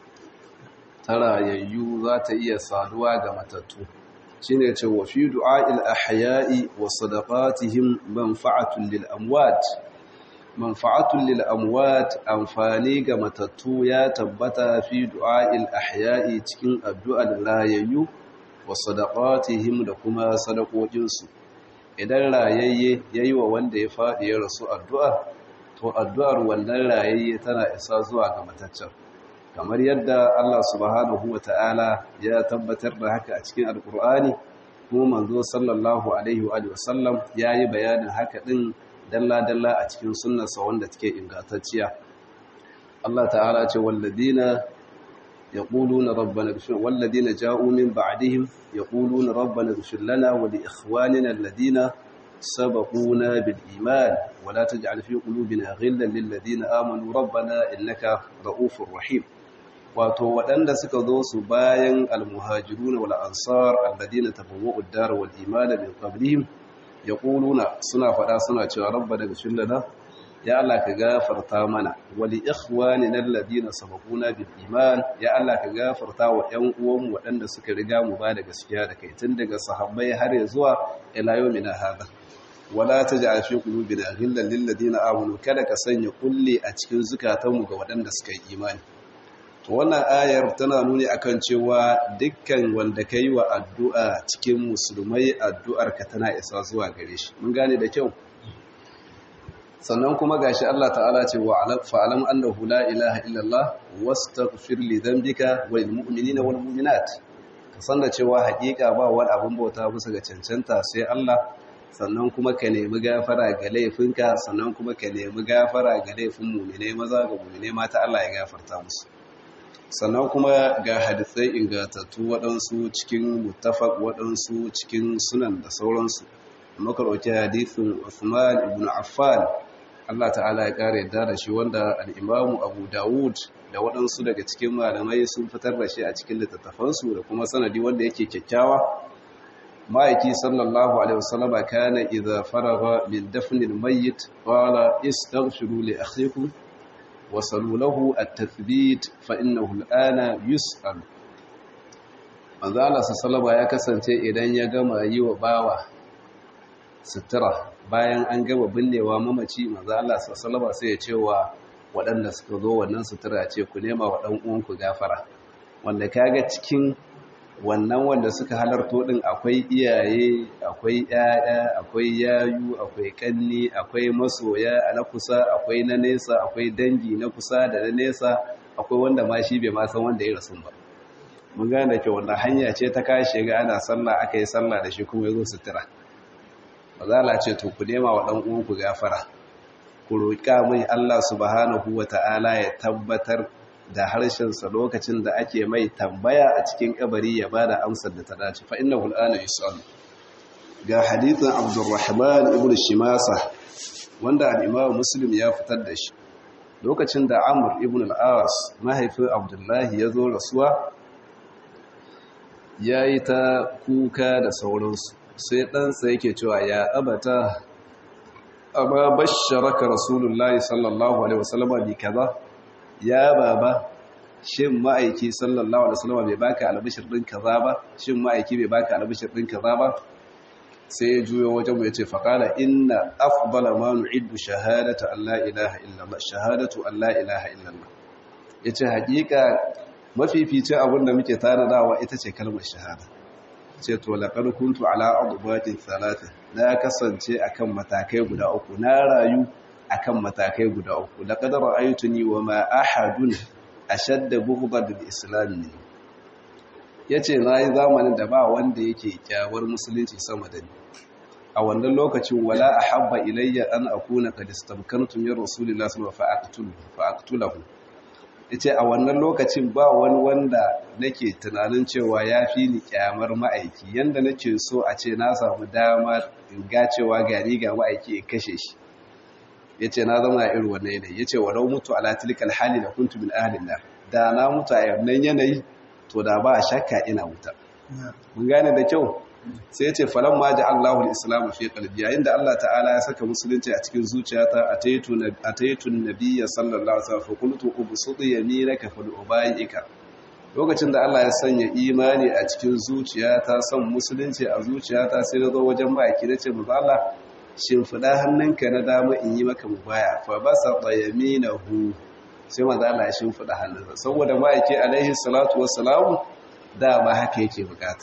ta rayayyu za ta iya saduwa ga matattu shi ne ce wa fi du'a'il ahya'i wa sadaqatihim manfa'atun lil amwat manfa'atun lil amwat amfani ga matattu ya tabbata fi du'a'il ahya'i cikin addu'ar rayayyu wa sadaqatihim da kuma sadakokinsu idan rayayye ya yi wa wanda ya faɗi ya rasu addu'a to addu'ar wannan rayayye tana isa zuwa ga mataccen kamar yadda Allah subhanahu wa ta'ala ya tabbatar da haka a cikin alƙur'ani kuma manzo sallallahu alaihi wa sallam ya yi bayanin haka ɗin dalla-dalla a cikin sunnarsa wanda take ingantacciya Allah ta'ala ce walladina يقولون ربنا اغفر والذين جاءوا من بعدهم يقولون ربنا اغفر لنا ولإخواننا الذين سبقونا بالإيمان ولا تجعل في قلوبنا غلا للذين آمنوا ربنا إنك رؤوف رحيم wato waɗanda suka zo su bayan almuhajirun wal ansar alladina tabawwa'u ad-dar wal iman min qablihim yaquluna suna faɗa suna cewa rabbana ighfir lana ya Allah ka gafarta mana wali ikhwanina alladina sabaquna bil iman ya Allah ka gafarta wa ƴan uwanmu waɗanda suka riga mu ba da gaskiya da kai tun daga sahabbai har ya zuwa ila yawmina hada wala taj'al fi qulubina ghillan lil ladina amanu kada ka sanya kulli a cikin zukatanmu ga waɗanda suka yi imani to wannan ayar tana nuni akan cewa dukkan wanda kai wa addu'a cikin musulmai addu'ar ka tana isa zuwa gare shi mun gane da kyau sannan kuma gashi Allah ta'ala ce wa fa'alam annahu la ilaha illallah wastaghfir li dhanbika wal mu'minina wal mu'minat ka san da cewa hakika ba wani abun bauta bisa ga cancanta sai Allah sannan kuma ka nemi gafara ga laifinka sannan kuma ka nemi gafara ga laifin mu'minai maza ga mu'minai mata Allah ya gafarta musu sannan kuma ga hadisai ingantattu waɗansu cikin muttafaq waɗansu cikin sunan da sauransu muka ɗauki hadisin Uthman ibn Affan Allah ta'ala ya kare yadda da shi, wanda al-Imam Abu Dawud da waɗansu daga cikin malamai sun fitar da shi a cikin littattafansu da kuma sanadi wanda yake kyakkyawa. ma'aiki sallallahu alaihi wasallam kana idza faragha min dafn al-mayyit qala istaghfiru li akhikum wa salu lahu at-tathbit fa innahu al-ana yus'al. manzo Allah sallallahu ya kasance idan ya gama yi wa bawa sutura bayan an gama binnewa mamaci, manzo Allah sallallahu sai ya ce wa waɗanda suka zo wannan sutura ce ku nema wa ɗan uwanku gafara. Wanda kaga cikin wannan wanda suka halarto din akwai iyaye, akwai ƴaƴa, akwai yayu, akwai kanni, akwai masoya na kusa, akwai na nesa, akwai dangi na kusa da na nesa, akwai wanda ma shi bai ma san wanda ya rasu ba. Mun gane ke wannan hanya ce ta kashe ga ana sallah, aka yi sallah da shi kuma ya zo sutura. Mazala ce to ku nema wa ɗan uwanku gafara, ku roƙa mai Allah subhanahu wata'ala ya tabbatar da harshensa lokacin da ake mai tambaya a cikin kabari ya bada amsar da ta dace, fa innahu al'ana yus'al. Ga hadithin Abdurrahman ibn Shimasa wanda al-Imam Muslim ya fitar da shi, lokacin da Amr ibn al-As mahaifin Abdullahi ya zo rasuwa, yayi ta kuka da sauransu, sai ɗansa yake cewa ya abata amma basharaka rasulullahi sallallahu alaihi wasallama bi kaza, ya baba shin ma'aiki sallallahu alaihi wasallama bai baka albishir din kaza ba, shin ma'aiki bai baka albishir din kaza ba? Sai ya juyo wajen mu yace faqala inna afdala ma nu'iddu shahadatu an la ilaha illallah, shahadatu an la ilaha illallah. Yace hakika mafificin abin da muke tanadawa ita ce kalmar shahada. Ce to laqad kuntu ala adbatin thalatha, na kasance akan matakai guda uku, na rayu akan matakai guda uku. Laqad ra'aytuni wa ma ahadun ashadda bughdan lil islam. Yace nayi zamanin da ba wanda yake kyawar musulunci sama da ni. A wannan lokacin wala ahabba ilayya an akuna qad istamkantu min rasulillahi sallallahu alaihi wasallam fa aqtulahu. Yace a wannan lokacin ba wani wanda nake tunanin cewa ya fi ni kyamar ma'aiki, yanda nake so a ce na samu dama in ga cewa gari ga ma'aiki in kashe shi. Yace na zama a irin wannan yanayi. Yace walau mutu ala tilkal hali la kuntu min ahli nar, da na mutu a wannan yanayi to da ba shakka ina wuta. Mun gane da kyau. Sai yace falamma ja'allahu al-islam fi qalbi, yayin da Allah ta'ala ya saka musulunci a cikin zuciyata, ataitu ataitu nabiyya sallallahu alaihi wasallam fa qultu ubsut yaminaka fa ubayika. Lokacin da Allah ya sanya imani a cikin zuciyata, son musulunci a zuciyata, sai na zo wajen baki nace manzo Allah shin fada hannunka na dama in yi maka mubaya, fa basata yaminahu. Sai manzo Allah ya shin fada hannunsa, saboda ma'aiki alaihi salatu wassalam da ba haka yake bukata.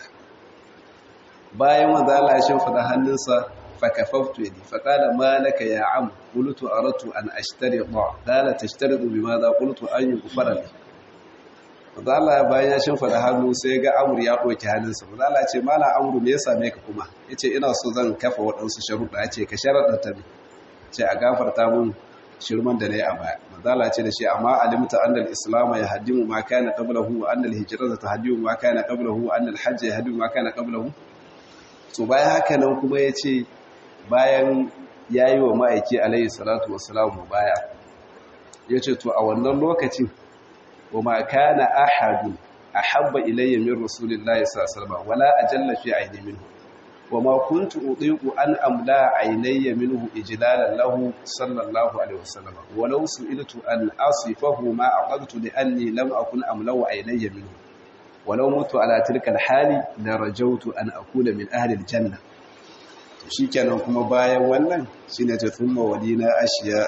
Bayan manzo Allah ya shimfida hannunsa fa kafaftu yadi fa qala ma laka ya am qultu aratu an ashtari ba qala tashtaridu bimadha qultu an yughfara li. Manzo Allah bayan ya shimfida hannu sai ga Amr ya doki hannunsa. Manzo Allah ya ce mala Amr me ya same ka kuma? Yace ina so zan kafa wadansu sharuɗa. Yace ka sharuɗa ta ne. Ce a gafarta mun shirman da nayi a baya. Manzo Allah ya ce da shi amma alimta anna al-islam yahdimu ma kana qablahu wa anna al-hijrata tahdimu ma kana qablahu wa anna al-hajj yahdimu ma kana qablahu. So bayan haka nan kuma ya ce bayan ya yi wa ma'aiki alayhi salatu wasalamu baya, ya ce to a wannan lokacin wa ma kana ahadun ahabba ilayya min rasulillahi sallallahu alaihi wasallam wala ajalla fi ayni minhu wa ma kuntu udiqu an amla aynayya minhu ijlalan lahu sallallahu alaihi wasallam walau su'iltu an asifahu ma aqadtu li anni lam akun amla aynayya minhu walau mutu ala tilkal hali la rajautu an akuna min ahli aljanna. To shikenan kuma bayan wannan shine ta thumma walina ashiya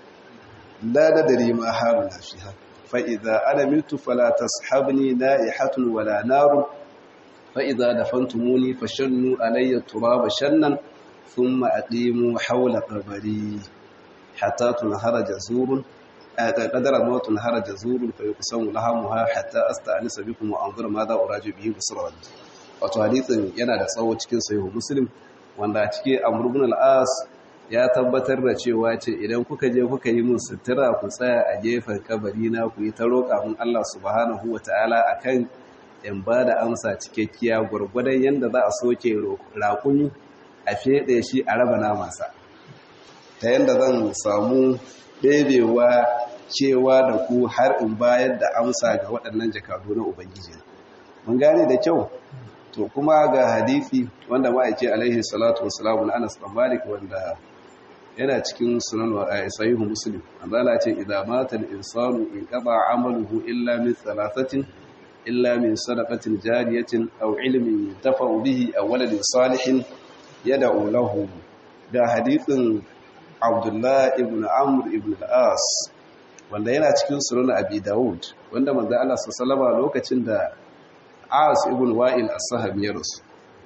la nadri ma haluna fiha fa idza ana mitu fala tashabni naihatun wala nar fa idza dafantumuni fashannu alayya turaba shannan thumma aqimu hawla qabri hatta tunhara jazurun قدر موت نهر جزور فيقسم لحمها حتى استأنس بكم وانظر ماذا أراجع به بسرعة. wato hadisin yana da tsawo cikin sahih Muslim, wanda a cikin Amr ibn al-As ya tabbatar da cewa ce idan kuka je kuka yi mun sutura ku tsaya a gefen kabari na ku yi ta roƙa mun Allah subhanahu wataala akan in ba da amsa cikakkiya gurgurdan yanda za a soke raƙumi a fede shi a raba namansa. ta yanda zan samu ɗebewa cewa da ku har in bayar da amsa ga waɗannan jakadu na ubangiji mun gane da kyau to kuma ga hadisi wanda ma'aiki alaihi salatu wassalamu na Anas bin Malik wanda yana cikin sunan wa sahihu Muslim Allah ce idza mata al-insanu in qada amaluhu illa min thalathatin illa min sadaqatin jariyatin aw ilmin tafa'u bihi aw waladin salihin yad'u lahu da hadisin Abdullah ibn Amr ibn al-As wanda yana cikin sunan Abi Dawud wanda manzo Allah sallallahu alaihi lokacin da As ibn Wa'il as-Sahabi ya rasu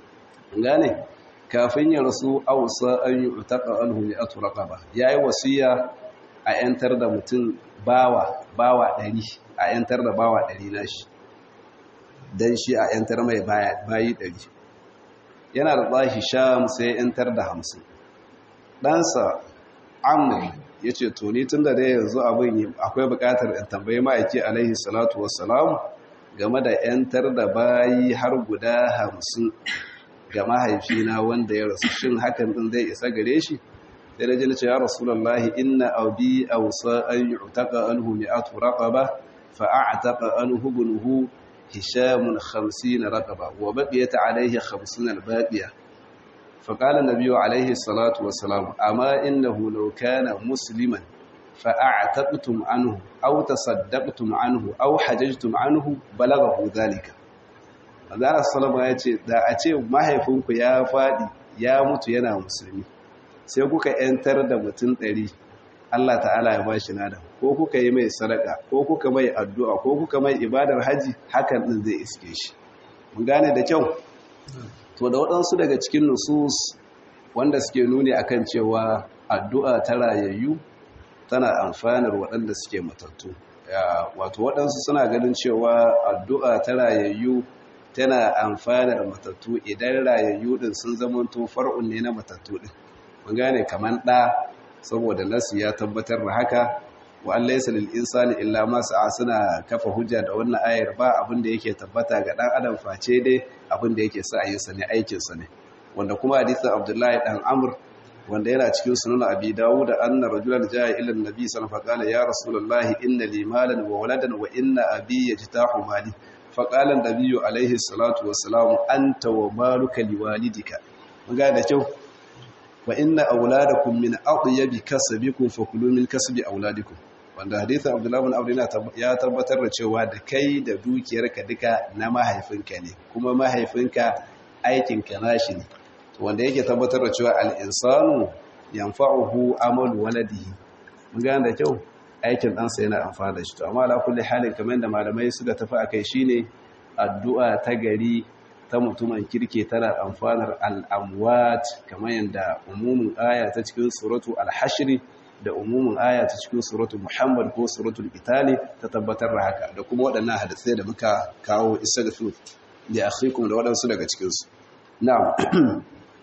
gane kafin ya rasu ausa an yu'taqa anhu li'atu raqaba yayi wasiya a yantar da mutum bawa bawa ɗari a yantar da bawa ɗari nashi dan shi a yantar mai bayi ɗari yana da bashi Sham sai yantar da hamsin ɗansa Amr yace to ni tunda dai yanzu abin akwai buƙatar in tambaye ma'aiki alaihi salatu wassalam game da ‘yantar da bayi har guda hamsin ga mahaifina wanda ya rasu shin hakan ɗin zai isa gare shi sai da jini ce ya rasulallahi inna abi ausa an yi utaka anhu mi'atu raqaba fa a'taqa anhu bunuhu hishamun khamsina raqaba wa baqiyat alayhi khamsuna al-baqiya fa qala an-nabiy alayhi salatu wassalam amma innahu law kana musliman فأعتقتم عنه أو تصدقتم عنه أو حججتم عنه بلغه ذلك Allah sallallahu ya ce da a ce mahaifinku ya fadi ya mutu yana musulmi sai kuka yantar da mutum ɗari Allah ta'ala ya bashi nada ko kuka yi mai sadaka ko kuka mai addu'a ko kuka mai ibadar haji hakan din zai iske shi mun gane da kyau to da waɗansu daga cikin nusus wanda suke nuni akan cewa addu'a ta rayayyu tana amfanar waɗanda suke matattu wato waɗansu suna ganin cewa addu'a ta rayayyu tana amfanar matattu idan rayayyu ɗin sun zamanto far'un ne na matattu ɗin mun gane kaman ɗa saboda nasu ya tabbatar da haka wa an laysa lil insani illa ma sa'a suna kafa hujja da wannan ayar ba abin da yake tabbata ga ɗan adam face dai abin da yake sa'ayinsa ne aikinsa ne wanda kuma hadisin Abdullahi dan Amr wanda yana cikin sunan Abi Dawud anna rajulan jaa ila an-nabi sallallahu alaihi wasallam ya rasulullahi inna li malan wa waladan wa inna abi yajtahu mali faqala an-nabiy alaihi salatu wassalam anta wa maluka liwalidika muga da kyau wa inna auladakum min atyabi kasbikum fakulu min kasbi auladikum wanda hadithin Abdullah ibn Amr ya tabbatar da cewa da kai da dukiyarka duka na mahaifinka ne kuma mahaifinka aikinka nashi ne wanda yake tabbatar da cewa al'insanu yanfa'uhu amalu waladihi mun ga da kyau aikin ɗansa yana amfana da shi to amma ala kulli halin kamar da malamai suka tafi akai shine addu'a ta gari ta mutumin kirke tana amfanar al'amwat kamar yadda umumin aya ta cikin suratu al-hashr da umumin aya ta cikin suratu muhammad ko suratul qitali ta tabbatar da haka da kuma waɗannan hadisai da muka kawo istaghfiru li akhikum da waɗansu daga cikin su na'am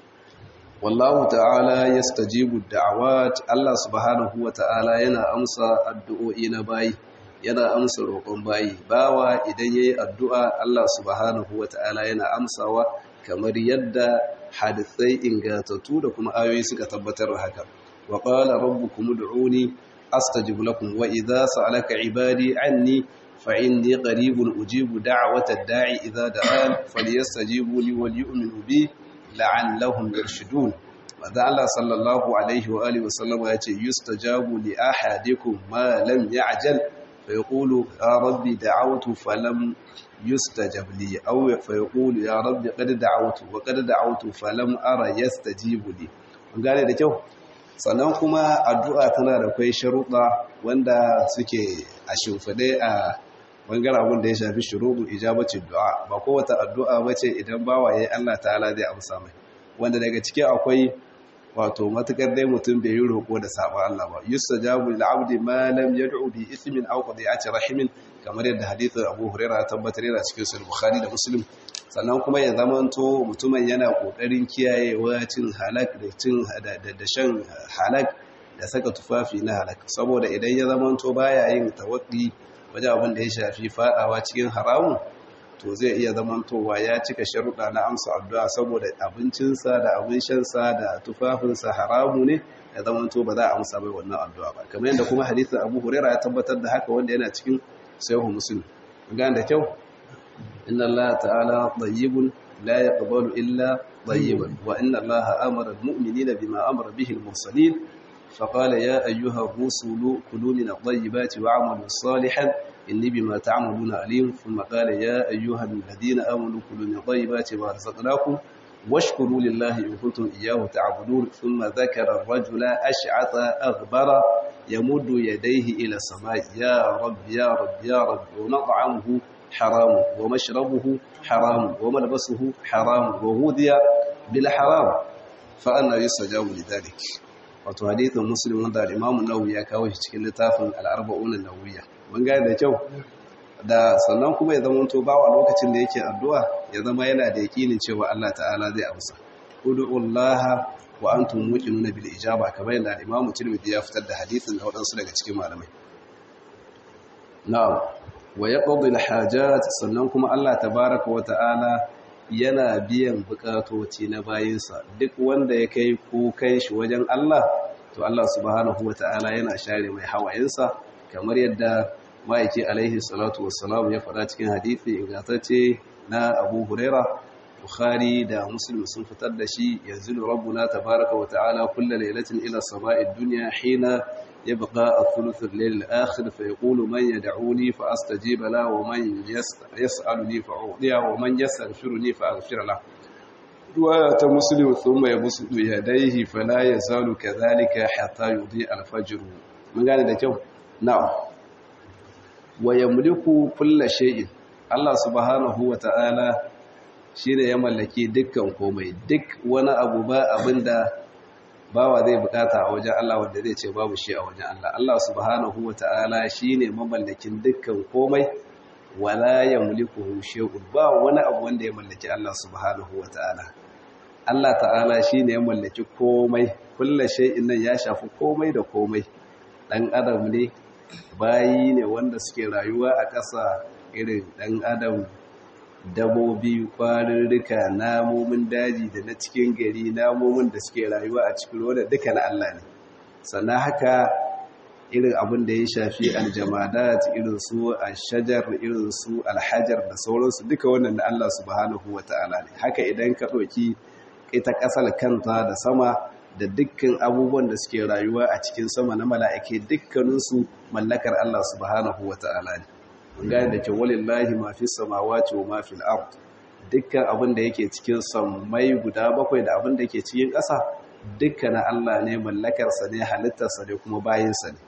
wallahu ta'ala yastajibu da'awat Allah subhanahu wa ta'ala yana amsa addu'o'i na bayi yana amsa roƙon bayi bawa idan yayi addu'a Allah subhanahu wa ta'ala yana amsawa kamar yadda hadisai ingantattu da kuma ayoyi suka tabbatar da haka wa qala rabbukum ud'uni astajib lakum wa idza sa'alaka ibadi anni fa inni qaribun ujibu da'wata da'i idza da'an falyastajibu li wal yu'minu bi la'allahum yarshudun wanda Allah sallallahu alaihi wa alihi wasallama yace yustajabu li ahadikum ma lam ya'jal fa yaqulu ya rabbi da'awtu falam yustajab li aw fa yaqulu ya rabbi qad da'awtu wa qad da'awtu falam ara yastajibu li gane da kyau sannan kuma addu'a tana da kai sharuɗa wanda suke a shimfide a bangaren abin da ya shafi shuruɗu ijabacin du'a ba kowace addu'a bace idan bawa yayi Allah ta'ala zai amsa mai wanda daga cikin akwai wato matukar dai mutum bai yi roƙo da sabon Allah ba yustajabu lil abdi ma lam yad'u bi ithmin aw qadi'ati rahimin kamar yadda hadithin Abu Hurairah ya tabbatar yana cikin Sahih Bukhari da Muslim sannan kuma ya zamanto mutumin yana kokarin kiyayewa cin halak da cin da shan halak da saka tufafi na halak saboda idan ya zamanto baya yin tawakki wajen abin da ya shafi fadawa cikin haramun to zai iya zamantowa ya cika sharuɗa na amsa addu'a saboda abincinsa da abin shansa da tufafinsa haramu ne ya zamanto ba za a amsa mai wannan addu'a ba kamar yadda kuma hadisin Abu Hurairah ya tabbatar da haka wanda yana cikin Sahih Muslim ga da kyau inna Allah ta'ala tayyibun la yaqbalu illa tayyiban wa inna Allah amara al-mu'minina bima amara bihi al-mursalin فقال يا أيها الرسل كلوا من الطيبات واعملوا صالحا إني بما تعملون عليم ثم قال يا أيها الذين آمنوا كلوا من الطيبات ما رزقناكم واشكروا لله إن كنتم إياه تعبدون ثم ذكر الرجل أشعث أغبر يمد يديه إلى السماء يا رب يا رب يا رب ومطعمه حرام ومشربه حرام وملبسه حرام وغذي بالحرام فأنا يستجاب لذلك. wato hadithin muslim wanda al-Imam Nawawi ya kawo shi cikin littafin al-Arba'un an-Nawawiyya mun ga da kyau da sannan kuma ya zama to bawa lokacin da yake addu'a ya zama yana da yakinin cewa Allah ta'ala zai amsa ud'ullaha wa antum muqinuna bil ijaba kamar yadda al-Imam Tirmidhi ya fitar da hadithin da wadansu daga cikin malamai na'am wa yaqdi al-hajat sannan kuma Allah tabaaraka wa ta'ala yana biyan bukatoci na bayinsa duk wanda ya kai ko kai shi wajen Allah to Allah subhanahu wata'ala yana share mai hawayensa kamar yadda ma'aiki alaihi salatu wassalam ya faɗa cikin hadisi ingantacce na Abu Huraira Bukhari da Muslim sun fitar da shi yanzilu rabbuna tabaaraka wata'ala kullu laylatin ila sama'id dunya hina يبقى الثلث الليل الآخر فيقول من يدعوني فأستجيب له ومن يسألني فأعطيه ومن يستغفرني فأغفر له رواية مسلم ثم يبسط يديه فلا يزال كذلك حتى يضيء الفجر من قال ده كيف نعم ويملك كل شيء الله سبحانه وتعالى shine ya mallaki dukkan komai duk wani abu ba abinda bawa zai bukata a wajen Allah wanda zai ce babu shi a wajen Allah Allah subhanahu wata'ala shine mamallakin dukkan komai wala yamlikuhu shay'un ba wani abu wanda ya mallaki Allah subhanahu wata'ala Allah ta'ala shine ya mallaki komai kullu shay'in nan ya shafi komai da komai dan adam ne bayi ne wanda suke rayuwa a ƙasa irin dan adam dabobi kwarurruka namomin daji da na cikin gari namomin da suke rayuwa a cikin ruwa duka na Allah ne sannan haka irin abin da ya shafi aljamadat irin su ashajar irin su alhajar da sauransu duka wannan na Allah subhanahu wata'ala ne haka idan ka ɗauki ita ƙasar kanta da sama da dukkan abubuwan da suke rayuwa a cikin sama na mala'ike dukkaninsu mallakar Allah subhanahu wata'ala ne gane da ke walillahi ma fi samawati wa ma fi al-ard dukkan abin da yake cikin sammai guda bakwai da abin da yake cikin ƙasa dukkan Allah ne mallakarsa ne halittarsa ne kuma bayinsa ne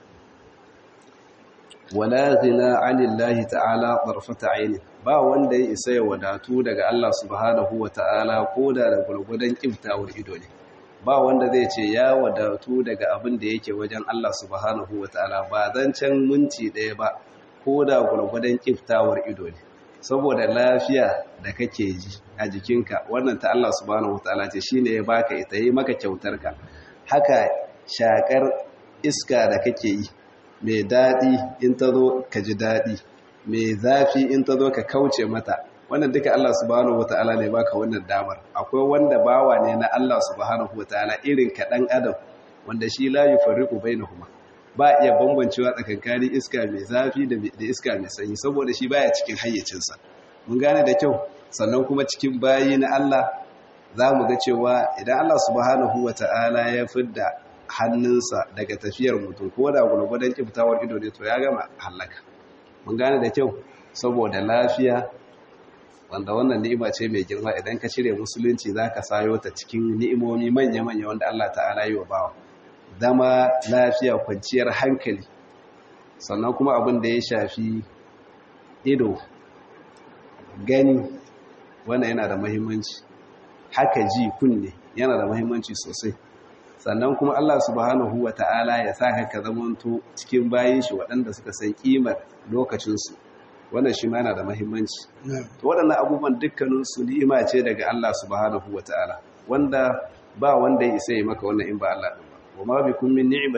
wala ghina 'anillahi ta'ala tarfata 'aini ba wanda ya isa ya wadatu daga Allah subhanahu wa ta'ala ko da da gurgudan kiftawar ido ne ba wanda zai ce ya wadatu daga abin da yake wajen Allah subhanahu wa ta'ala ba zancan minti ɗaya ba ko da gurgudan kiftawar ido ne saboda lafiya da kake ji a jikinka wannan ta Allah subhanahu wa ta'ala ce shine ya baka ita yi maka kyautarka haka shakar iska da kake yi mai daɗi in ta zo ka ji daɗi mai zafi in ta zo ka kauce mata wannan duka Allah subhanahu wata'ala ne baka wannan damar akwai wanda bawa ne na Allah subhanahu wata'ala irin ka dan adam wanda shi la yufarriqu bainahuma ba iya bambancewa tsakankanin iska mai zafi da iska mai sanyi saboda shi baya cikin hayyacinsa mun gane da kyau sannan kuma cikin bayi na Allah zamu ga cewa idan Allah subhanahu wata'ala ya fidda hannunsa daga tafiyar mutum ko da gurgurdan kiftawar ido ne to ya gama halaka mun gane da kyau saboda lafiya wanda wannan ni'ima ce mai girma idan ka cire musulunci zaka sayo ta cikin ni'imomi manya-manya wanda Allah ta'ala yi wa bawa zama lafiya kwanciyar hankali sannan kuma abin da ya shafi ido gani wannan yana da muhimmanci haka ji kunne yana da muhimmanci sosai sannan kuma Allah subhanahu wa ta'ala ya saka ka zamanto cikin bayin shi waɗanda suka san kimar lokacinsu wannan shi ma yana da muhimmanci to waɗannan abubuwan dukkaninsu ni'ima ce daga Allah subhanahu wa ta'ala wanda ba wanda ya isa yi maka wannan in ba Allah ɗin ba wa ma bikum min ni'matin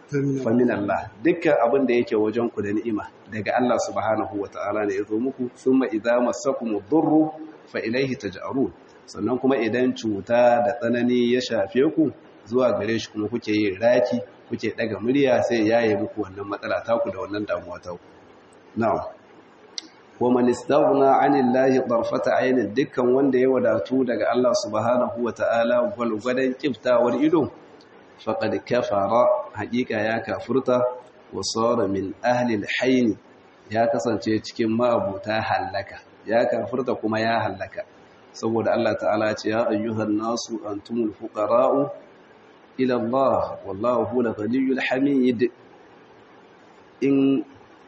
famin Allah, dukkan abin da yake wajen ku da ni'ima daga Allah subhanahu wata'ala ne ya zo muku. Thumma idza massakum ad-durru fa ilayhi taj'arun, sannan kuma idan cuta da tsanani ya shafe ku zuwa gare shi kuma kuke yin raki, kuke daga murya, sai yaye muku wannan matsala ta ku da wannan damuwa ta ku. Na'am. Wa man istaghna 'anillahi tarfata 'aynin, dukkan wanda ya wadatu daga Allah subhanahu wata'ala gwalgwadan kiftawar ido, faqad kafara, haƙiƙa ya kafurta, wa sara min ahli al-hayn, ya kasance cikin ma'abuta halaka, ya kafurta kuma ya halaka. Saboda Allah ta'ala ce ya ayyuhan nasu antumul fuqara'u ila Allah wallahu huwal ghaniyyul hamid. In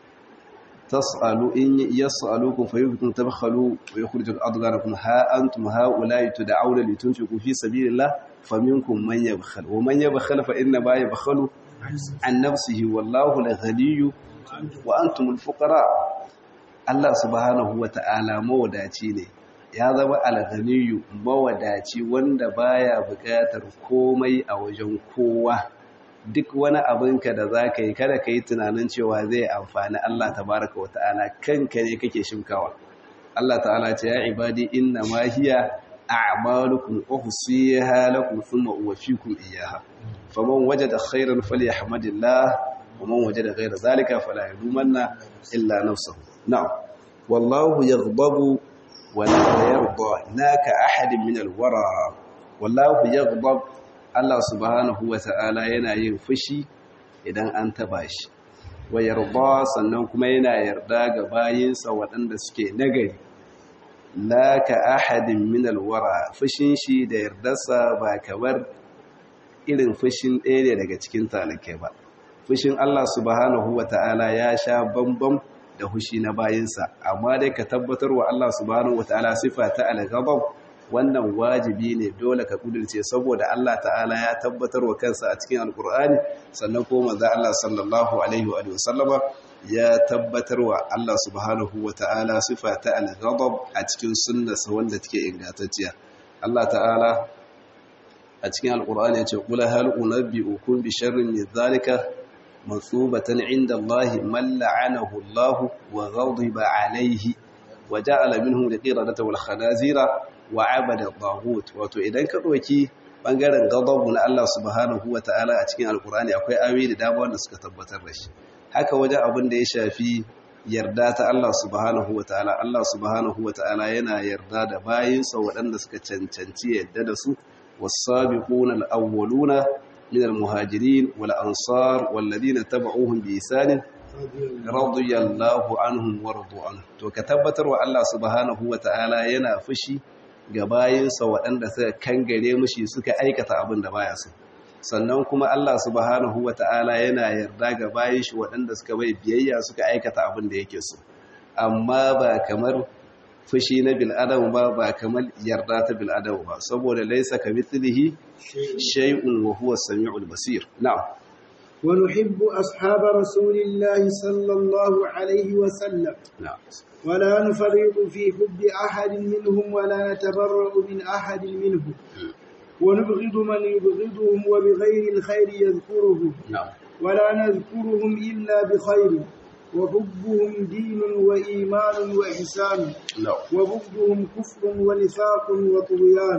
tas'alu in yas'alukum fayuhkum tabkhalu wa yukhrijuk adghanakum ha antum haula'i tud'auna litunfiqu fi sabilillah faminkum man yabkhal wa man yabkhal fa inna ma yabkhalu an nafsihi wallahu al-ghaniyyu wa antumul fuqara. Allah subhanahu wa ta'ala mawadaci ne, ya zama al-ghaniyyu mawadaci wanda baya buƙatar komai a wajen kowa. Duk wani abinka da za ka yi kada ka yi tunanin cewa zai amfani Allah tabaraka wa ta'ala, kanka ne kake shimkawa. Allah ta'ala ce ya ibadi inna ma hiya a'malukum uhsiha lakum thumma uwaffikum iyyaha faman wajada khairan falyahmadillah wa man wajada ghayra zalika fala yalumanna illa nafsuhu. Na'am. Wallahu yaghdabu wa la yarda naka ahadin min al-wara. Wallahu yaghdab, Allah subhanahu wa ta'ala yana yin fushi idan an taba shi, wa yarda, sannan kuma yana yarda ga bayinsa waɗanda suke nagari. La ka ahadin min alwara, fushin shi da yardarsa ba kamar irin fushin ɗaya ne daga cikin talakai ba. Fushin Allah subhanahu wa ta'ala ya sha bambam da fushi na bayinsa, amma dai ka tabbatar wa Allah subhanahu wa ta'ala sifa ta al-ghadab, wannan wajibi ne, dole ka kudirce, saboda Allah ta'ala ya tabbatar wa kansa a cikin alkur'ani, sannan ko manzo Allah sallallahu alaihi wa sallama ya tabbatar wa Allah subhanahu wa ta'ala sifa ta al-ghadab a cikin sunnarsa wanda take ingantacciya. Allah ta'ala a cikin alkur'ani ya ce qul hal unabbi'ukum bi sharrin min dhalika mathubatan 'inda Allah man la'anahu Allah wa ghadiba 'alayhi wa ja'ala minhum al-qiradata wal khanazira wa abada taghut. Wato idan ka doki bangaren ghadabu na Allah subhanahu wataala a cikin alkur'ani, akwai ayoyi da dama wanda suka tabbatar da shi. Haka wajen abin da ya shafi yarda ta Allah subhanahu wataala, Allah subhanahu wataala yana yarda da bayinsa waɗanda suka cancanci yadda da su. was-sabiquna al-awwaluna min al-muhajirin wal ansar wal ladina tabauhum bi ihsan radiyallahu anhum wa radu anhu. To ka tabbatar wa Allah subhanahu wataala yana fushi ga bayinsa waɗanda suka kangare mushi suka aikata abin da baya so, sannan kuma Allah subhanahu wata'ala yana yarda ga bayin shi waɗanda suka bai biyayya suka aikata abin da yake so, amma ba kamar fushi na bil'adam ba, ba kamar yarda ta bil'adam ba, saboda laisa kamithlihi shay'un wa huwa as-sami'ul basir. Na'am. wa nuhibbu ashab rasulillahi sallallahu alaihi wa sallam. Na'am. ولا نفرط في حب أحد منهم ولا نتبرأ من أحد منهم ونبغض من يبغضهم وبغير الخير يذكرهم ولا نذكرهم إلا بخير وحبهم دين وإيمان وإحسان وبغضهم كفر ونفاق وطغيان.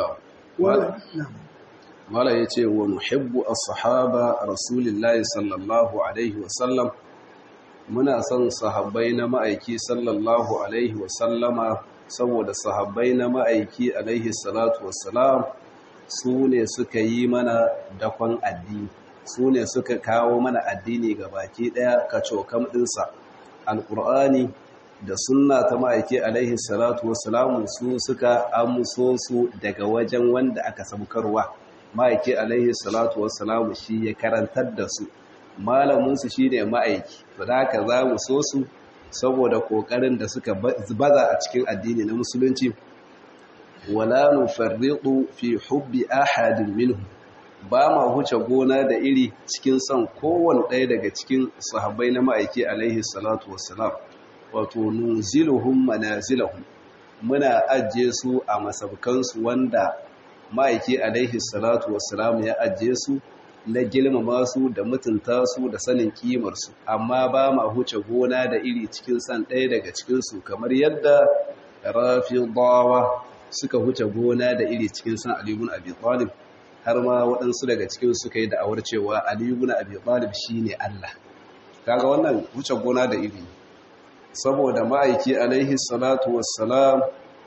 ولا يتي ونحب الصحابة رسول الله صلى الله عليه وسلم. Muna son sahabbai na ma'aiki sallallahu alaihi wasallama, saboda sahabbai na ma'aiki alaihi salatu wassalam su ne suka yi mana dakon addini, su ne suka kawo mana addini ga baki ɗaya kacokam ɗinsa. Alƙur'ani da sunna ta ma'aiki alaihi salatu wassalam su suka amso su daga wajen wanda aka saukarwa. Ma'aiki alaihi salatu wassalam shi ya karantar da su, malaminsu shi ne ma'aiki, da haka za mu so su saboda ƙoƙarin da suka baza a cikin addini na musulunci. Wala nufarriqu fi hubbi ahadin minhu, ba ma huce gona da iri cikin son kowanne ɗaya daga cikin sahabbai na ma'aiki alaihi salatu wassalam. Wato nunziluhum manazilahum, muna ajiye su a masabkansu wanda ma'aiki alaihi salatu wassalam ya ajiye su, na girmama su da mutunta su da sanin kimar su amma ba ma huce gona da iri cikin san ɗaya daga cikin su kamar yadda Rafidawa suka huce gona da iri cikin san Ali ibn Abi Talib har ma waɗansu daga cikin suka yi da'awar cewa Ali ibn Abi Talib shine Allah kaga wannan huce gona da iri saboda ma'aiki alaihi salatu wassalam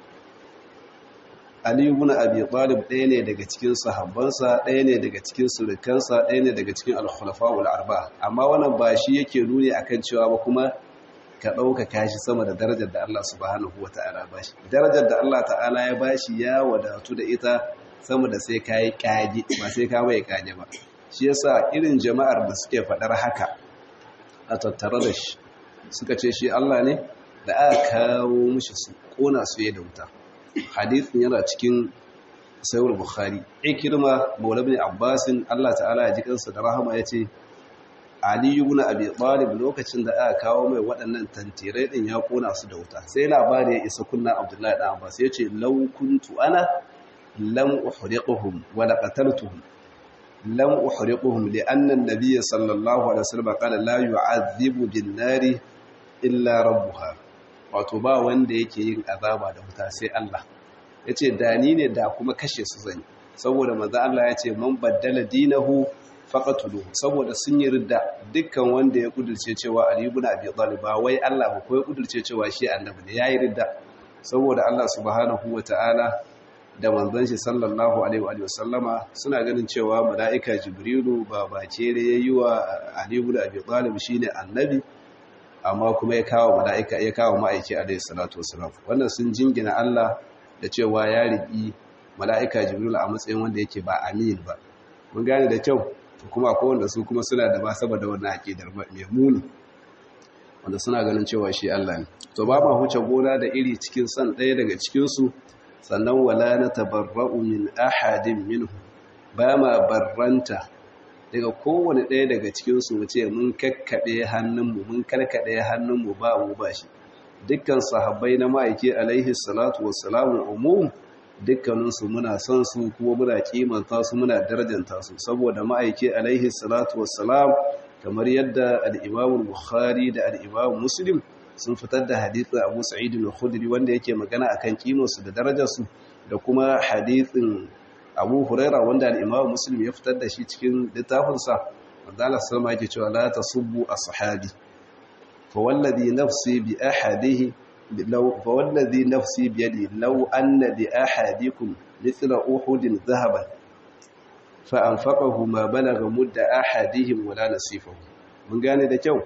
Ali ibn Abi Talib ɗaya ne daga cikin sahabbansa ɗaya ne daga cikin surukansa ɗaya ne daga cikin al-khulafa'ul arba'a amma wannan ba shi yake nuni akan cewa ba kuma ka ɗauka kashi sama da darajar da Allah subhanahu wata'ala ba shi darajar da Allah ta'ala ya bashi ya wadatu da ita sama da sai kai kage ba sai ka bai kage ba shi yasa irin jama'ar da suke fadar haka a tattare da shi suka ce shi Allah ne da aka kawo mishi su kona su da wuta hadithin yana cikin sahih bukhari ikrima maula ibn abbas Allah ta'ala ya ji kansa da rahama yace Ali ibn Abi Talib lokacin da aka kawo mai waɗannan tantirai din ya kona su da wuta sai labari ya isa kunna Abdullahi dan Abbas yace law kuntu ana lam uhriquhum wa laqataltuhum lam uhriquhum li'anna an-nabiy sallallahu alaihi wasallam qala la yu'adhibu bin-nari illa rabbuha wato ba wanda yake yin azaba da wuta sai Allah yace dani ne da kuma kashe su zan saboda manzo Allah yace man baddala dinahu faqatuluhu saboda sun yi ridda dukkan wanda ya kudurce cewa Ali ibn Abi Talib ba wai Allah ba ko ya kudurce cewa shi annabi ne yayi ridda saboda Allah subhanahu wataala da manzon shi sallallahu alaihi wa sallama suna ganin cewa malaika Jibrilu ba bace da yayi wa Ali ibn Abi Talib shine annabi amma kuma ya kawo mala'ika ya kawo ma'aiki alaihi salatu wasalam wannan sun jingina Allah da cewa ya riki mala'ika Jibril a matsayin wanda yake ba amin ba mun gane da kyau kuma akwai wanda su kuma suna da ba saboda wannan aqidar mai muni wanda suna ganin cewa shi Allah ne to ba ma huce gona da iri cikin san ɗaya daga cikin su sannan wala natabarra'u min ahadin minhu ba ma barranta daga kowane ɗaya daga cikinsu ce mun kakkaɗe hannunmu mun karkaɗe hannunmu ba mu ba shi dukkan sahabbai na ma'aiki alaihi salatu wassalamu umum dukkaninsu muna son su kuma muna kimanta su muna darajanta su saboda ma'aiki alaihi salatu wassalam kamar yadda al-Imam Bukhari da al-Imam Muslim sun fitar da hadithin Abu Sa'id al-Khudri wanda yake magana akan kimarsu da darajarsu da kuma hadithin Abu Huraira wanda al-Imam Muslim ya fitar da shi cikin littafinsa wanda Allah sallama yake cewa la tasubbu ashabi fa wallazi nafsi bi ahadihi law fa wallazi nafsi bi yadi law anna bi ahadikum mithla uhudin dhahaban fa anfaqahu ma balagha mudda ahadihim wala nasifahu mun gane da kyau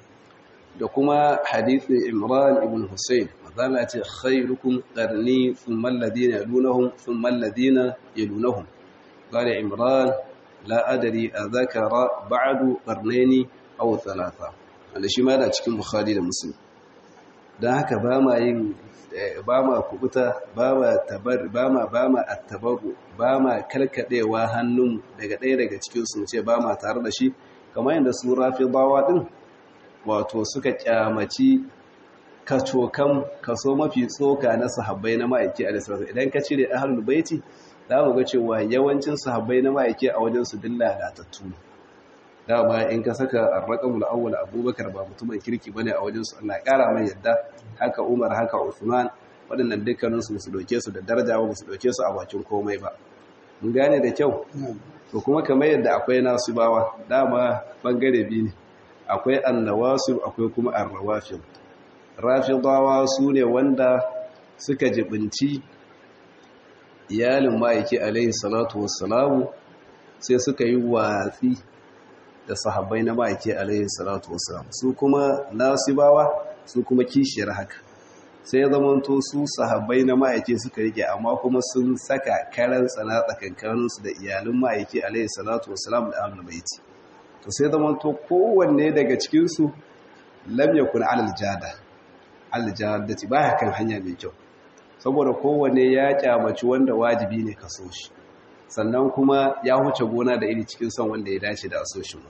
da kuma hadithin Imran ibn Husayn zala ce khairukum qarni thumma alladhina yalunhum thumma alladhina yalunhum qala Imran la adri adhakara ba'du qarnaini aw thalatha wanda shi ma da cikin Bukhari da Muslim dan haka ba ma yin ba ma kubuta ba ma tabar ba ma ba ma attabaru ba ma kalkadewa hannun daga ɗaya daga cikin su ce ba ma tare da shi kamar yadda su Rafidawa din wato suka kyamaci kacokan kaso mafi tsoka na sahabbai na ma'aiki a lissafi idan ka cire ahlul baiti za mu ga cewa yawancin sahabbai na ma'aiki a wajen su dilla lalatattu dama in ka saka ar-raqamul awwal Abubakar ba mutumin kirki bane a wajen su Allah ya kara mai yadda haka Umar haka Uthman waɗannan dukkanin su su doke su da daraja ba su doke su a bakin komai ba mun gane da kyau to kuma kamar yadda akwai nasibawa dama bangare biyu ne akwai annawasib akwai kuma ar-rawafid rafidawa su ne wanda suka jibinci iyalin ma'aiki alaihi salatu wassalamu sai suka yi watsi da sahabbai na ma'aiki alaihi salatu wassalamu su kuma nasibawa su kuma kishiyar haka sai ya zamanto su sahabbai na ma'aiki suka rike amma kuma sun saka karan tsana tsakankaninsu da iyalin ma'aiki alaihi salatu wassalamu da ahlul baiti to sai zamanto kowanne daga cikinsu lam yakun alal jada aljahadati baya kan hanya mai kyau saboda kowanne ya kyamaci wanda wajibi ne ka so shi sannan kuma ya huce gona da iri cikin son wanda ya dace da so shi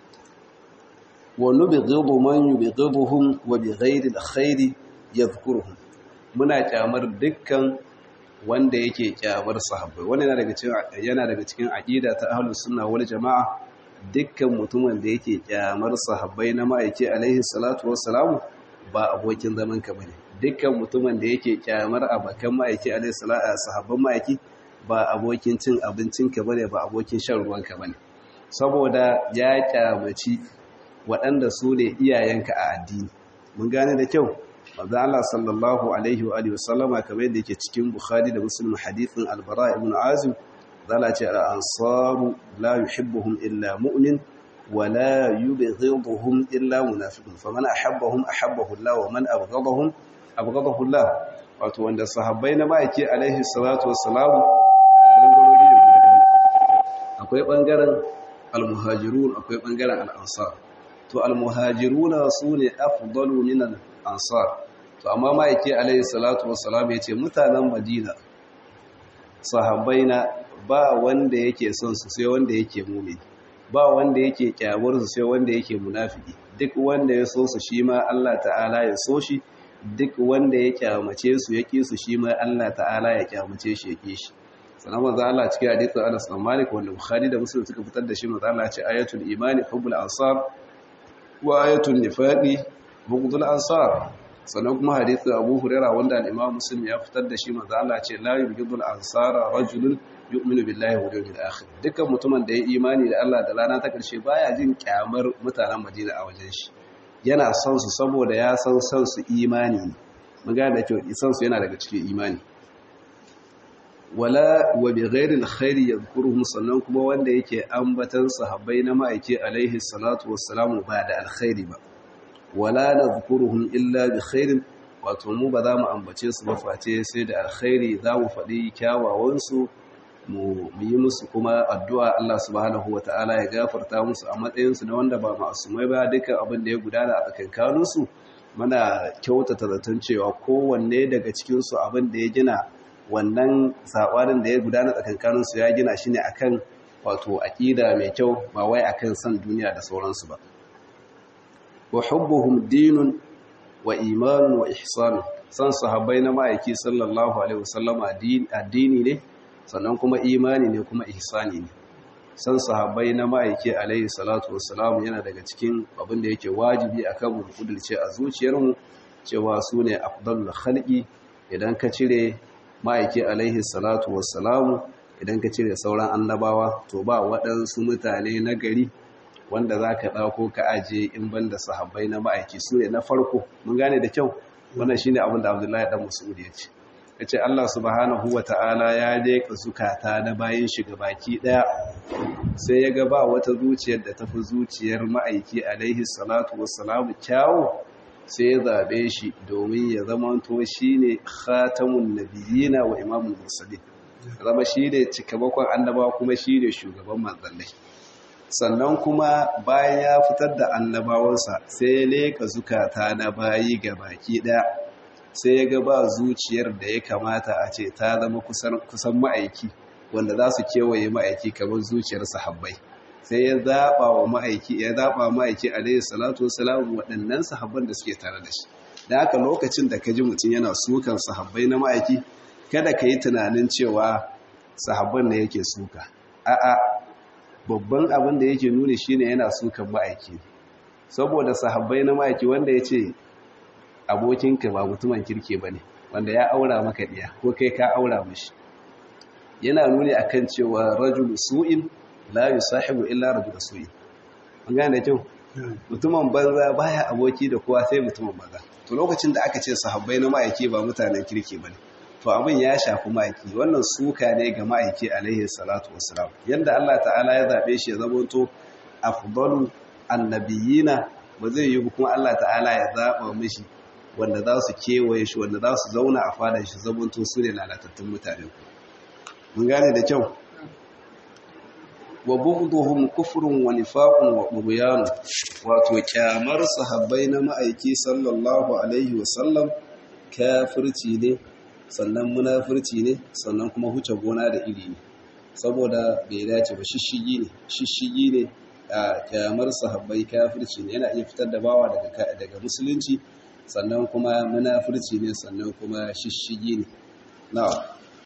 wa nubghidu man yubghiduhum wa bighayri alkhairi yadhkuruhum muna kyamar dukkan wanda yake kyamar sahabbai wannan yana daga cikin yana daga cikin aqida ta ahlus sunna wal jamaa dukkan mutumin da yake kyamar sahabbai na ma'aiki alaihi salatu wassalamu ba abokin zaman ka bane dukkan mutumin da yake kyamar abakan ma'aiki alaihi salatu sahabban ma'aiki ba abokin cin abincin ka bane ba abokin shan ruwan ka bane saboda ya kyamaci waɗanda su ne iyayenka a addini mun gane da kyau manzo Allah sallallahu alaihi wa alihi wasallama kamar yadda yake cikin Bukhari da Muslim hadithin Al-Bara ibn Azib zala ce al-ansaru la yuhibbuhum illa mu'min wa la yubghiduhum illa munafiqun faman ahabbahum ahabbahu Allah wa man abghadahum abghadahu Allah wato wanda sahabbai na ma'aiki alaihi salatu wassalamu bangarori da guda akwai bangaren al-muhajirun akwai bangaren al-ansar to al-muhajiruna sune afdalu min al-ansar to amma ma'aiki alaihi salatu wassalam yace mutanen Madina sahabbaina ba wanda yake son su sai wanda yake mu'min ba wanda yake kyawar su sai wanda yake munafiki duk wanda ya so su shi ma Allah ta'ala ya so shi duk wanda ya kyamace su yake su shi ma Allah ta'ala ya kyamace shi yake shi sanan manzo Allah cikin hadisi Anas bin Malik wanda Bukhari da Muslim suka fitar da shi manzo Allah ya ce ayatul imani hubbul ansar wa ayatul nifaqi bughdul ansar sannan kuma hadisi Abu Hurairah wanda al-Imam Muslim ya fitar da shi manzo Allah ya ce la yubghidul ansara rajulun yu'minu billahi wal yawmil akhir dukkan mutumin da ya imani da Allah da rana ta karshe baya jin kyamar mutanen Madina a wajen shi yana son su saboda ya san son su imani ne mun ga da kyau son su yana daga cikin imani wala wa bi ghairi alkhair yadhkuruhum sannan kuma wanda yake ambatan sahabbai na ma'aiki alaihi salatu wassalamu ba da alkhairi ba wala nadhkuruhum illa bi khairin wato mu ba za mu ambace su ba face sai da alkhairi za mu faɗi kyawawan su mu yi musu kuma addu'a Allah subhanahu ta'ala ya gafarta musu a matsayinsu na wanda ba ma'asumai ba dukkan abin da ya gudana a tsakankaninsu muna kyautata zaton cewa kowanne daga cikinsu abin da ya gina wannan saɓanin da ya gudana tsakankaninsu ya gina shi ne akan wato aƙida mai kyau ba wai akan san duniya da sauransu ba wa hubbuhum dinun wa imanun wa ihsan san sahabbai na ma'aiki sallallahu alaihi wasallam addini ne sannan kuma imani ne kuma ihsani ne san sahabbai na ma'aiki alaihi salatu wassalam yana daga cikin abin da yake wajibi akan mu kudurce a zuciyarmu cewa su ne afdalul khalqi idan ka cire ma'aiki alaihi salatu wassalam idan ka cire sauran annabawa to ba waɗansu mutane na gari wanda zaka dauko ka aje in banda sahabbai na ma'aiki su ne na farko mun gane da kyau wannan shine abin da Abdullahi dan Mas'ud ya ce ya ce Allah subhanahu wa ta'ala ya leka zukata na bayan shiga baki ɗaya sai ya gaba wata zuciyar da tafi zuciyar ma'aiki alaihi salatu wassalamu kyawu sai ya zaɓe shi domin ya zamanto shi ne khatamun nabiyina wa imamul mursalin zama shi ne cikamakon annabawa kuma shi ne shugaban manzannai sannan kuma bayan ya fitar da annabawansa sai ya leka zukata na bayi ga baki ɗaya sai ya ga ba zuciyar da ya kamata a ce ta zama kusan ma'aiki wanda za su kewaye ma'aiki kamar zuciyar sahabbai sai ya zaɓa wa ma'aiki ya zaɓa ma'aiki alaihi salatu wasalam waɗannan sahabban da suke tare da shi da haka lokacin da ka ji mutum yana sukan sahabbai na ma'aiki kada ka yi tunanin cewa sahabban ne yake suka a'a babban abin da yake nuni shine yana sukan ma'aiki saboda sahabbai na ma'aiki wanda ya ce abokinka ba mutumin kirke ba ne wanda ya aura maka ɗiya ko kai ka aura mashi yana nuni akan cewa rajulu su'in la yusahibu illa rajulu su'in an gane kyau mutumin banza baya aboki da kowa sai mutumin banza to lokacin da aka ce sahabbai na ma'aiki ba mutanen kirke bane to abin ya shafi ma'aiki wannan suka ne ga ma'aiki alaihi salatu wassalam yanda Allah ta'ala ya zabe shi ya zamanto afdalu annabiyina ba zai yi kuma Allah ta'ala ya zaba mishi wanda za su kewaye shi wanda za su zauna a fadar shi zamanto su ne lalatattun mutane mun gane da kyau wa bughduhum kufrun wa nifaqun wa bughyan wato kyamar sahabbai na ma'aiki sallallahu alaihi wasallam kafirci ne sannan munafirci ne sannan kuma huce gona da iri ne saboda bai dace ba shishigi ne shishigi ne a kyamar sahabbai kafirci ne yana iya fitar da bawa daga daga musulunci sannan kuma munafirci ne sannan kuma shishigi ne na'am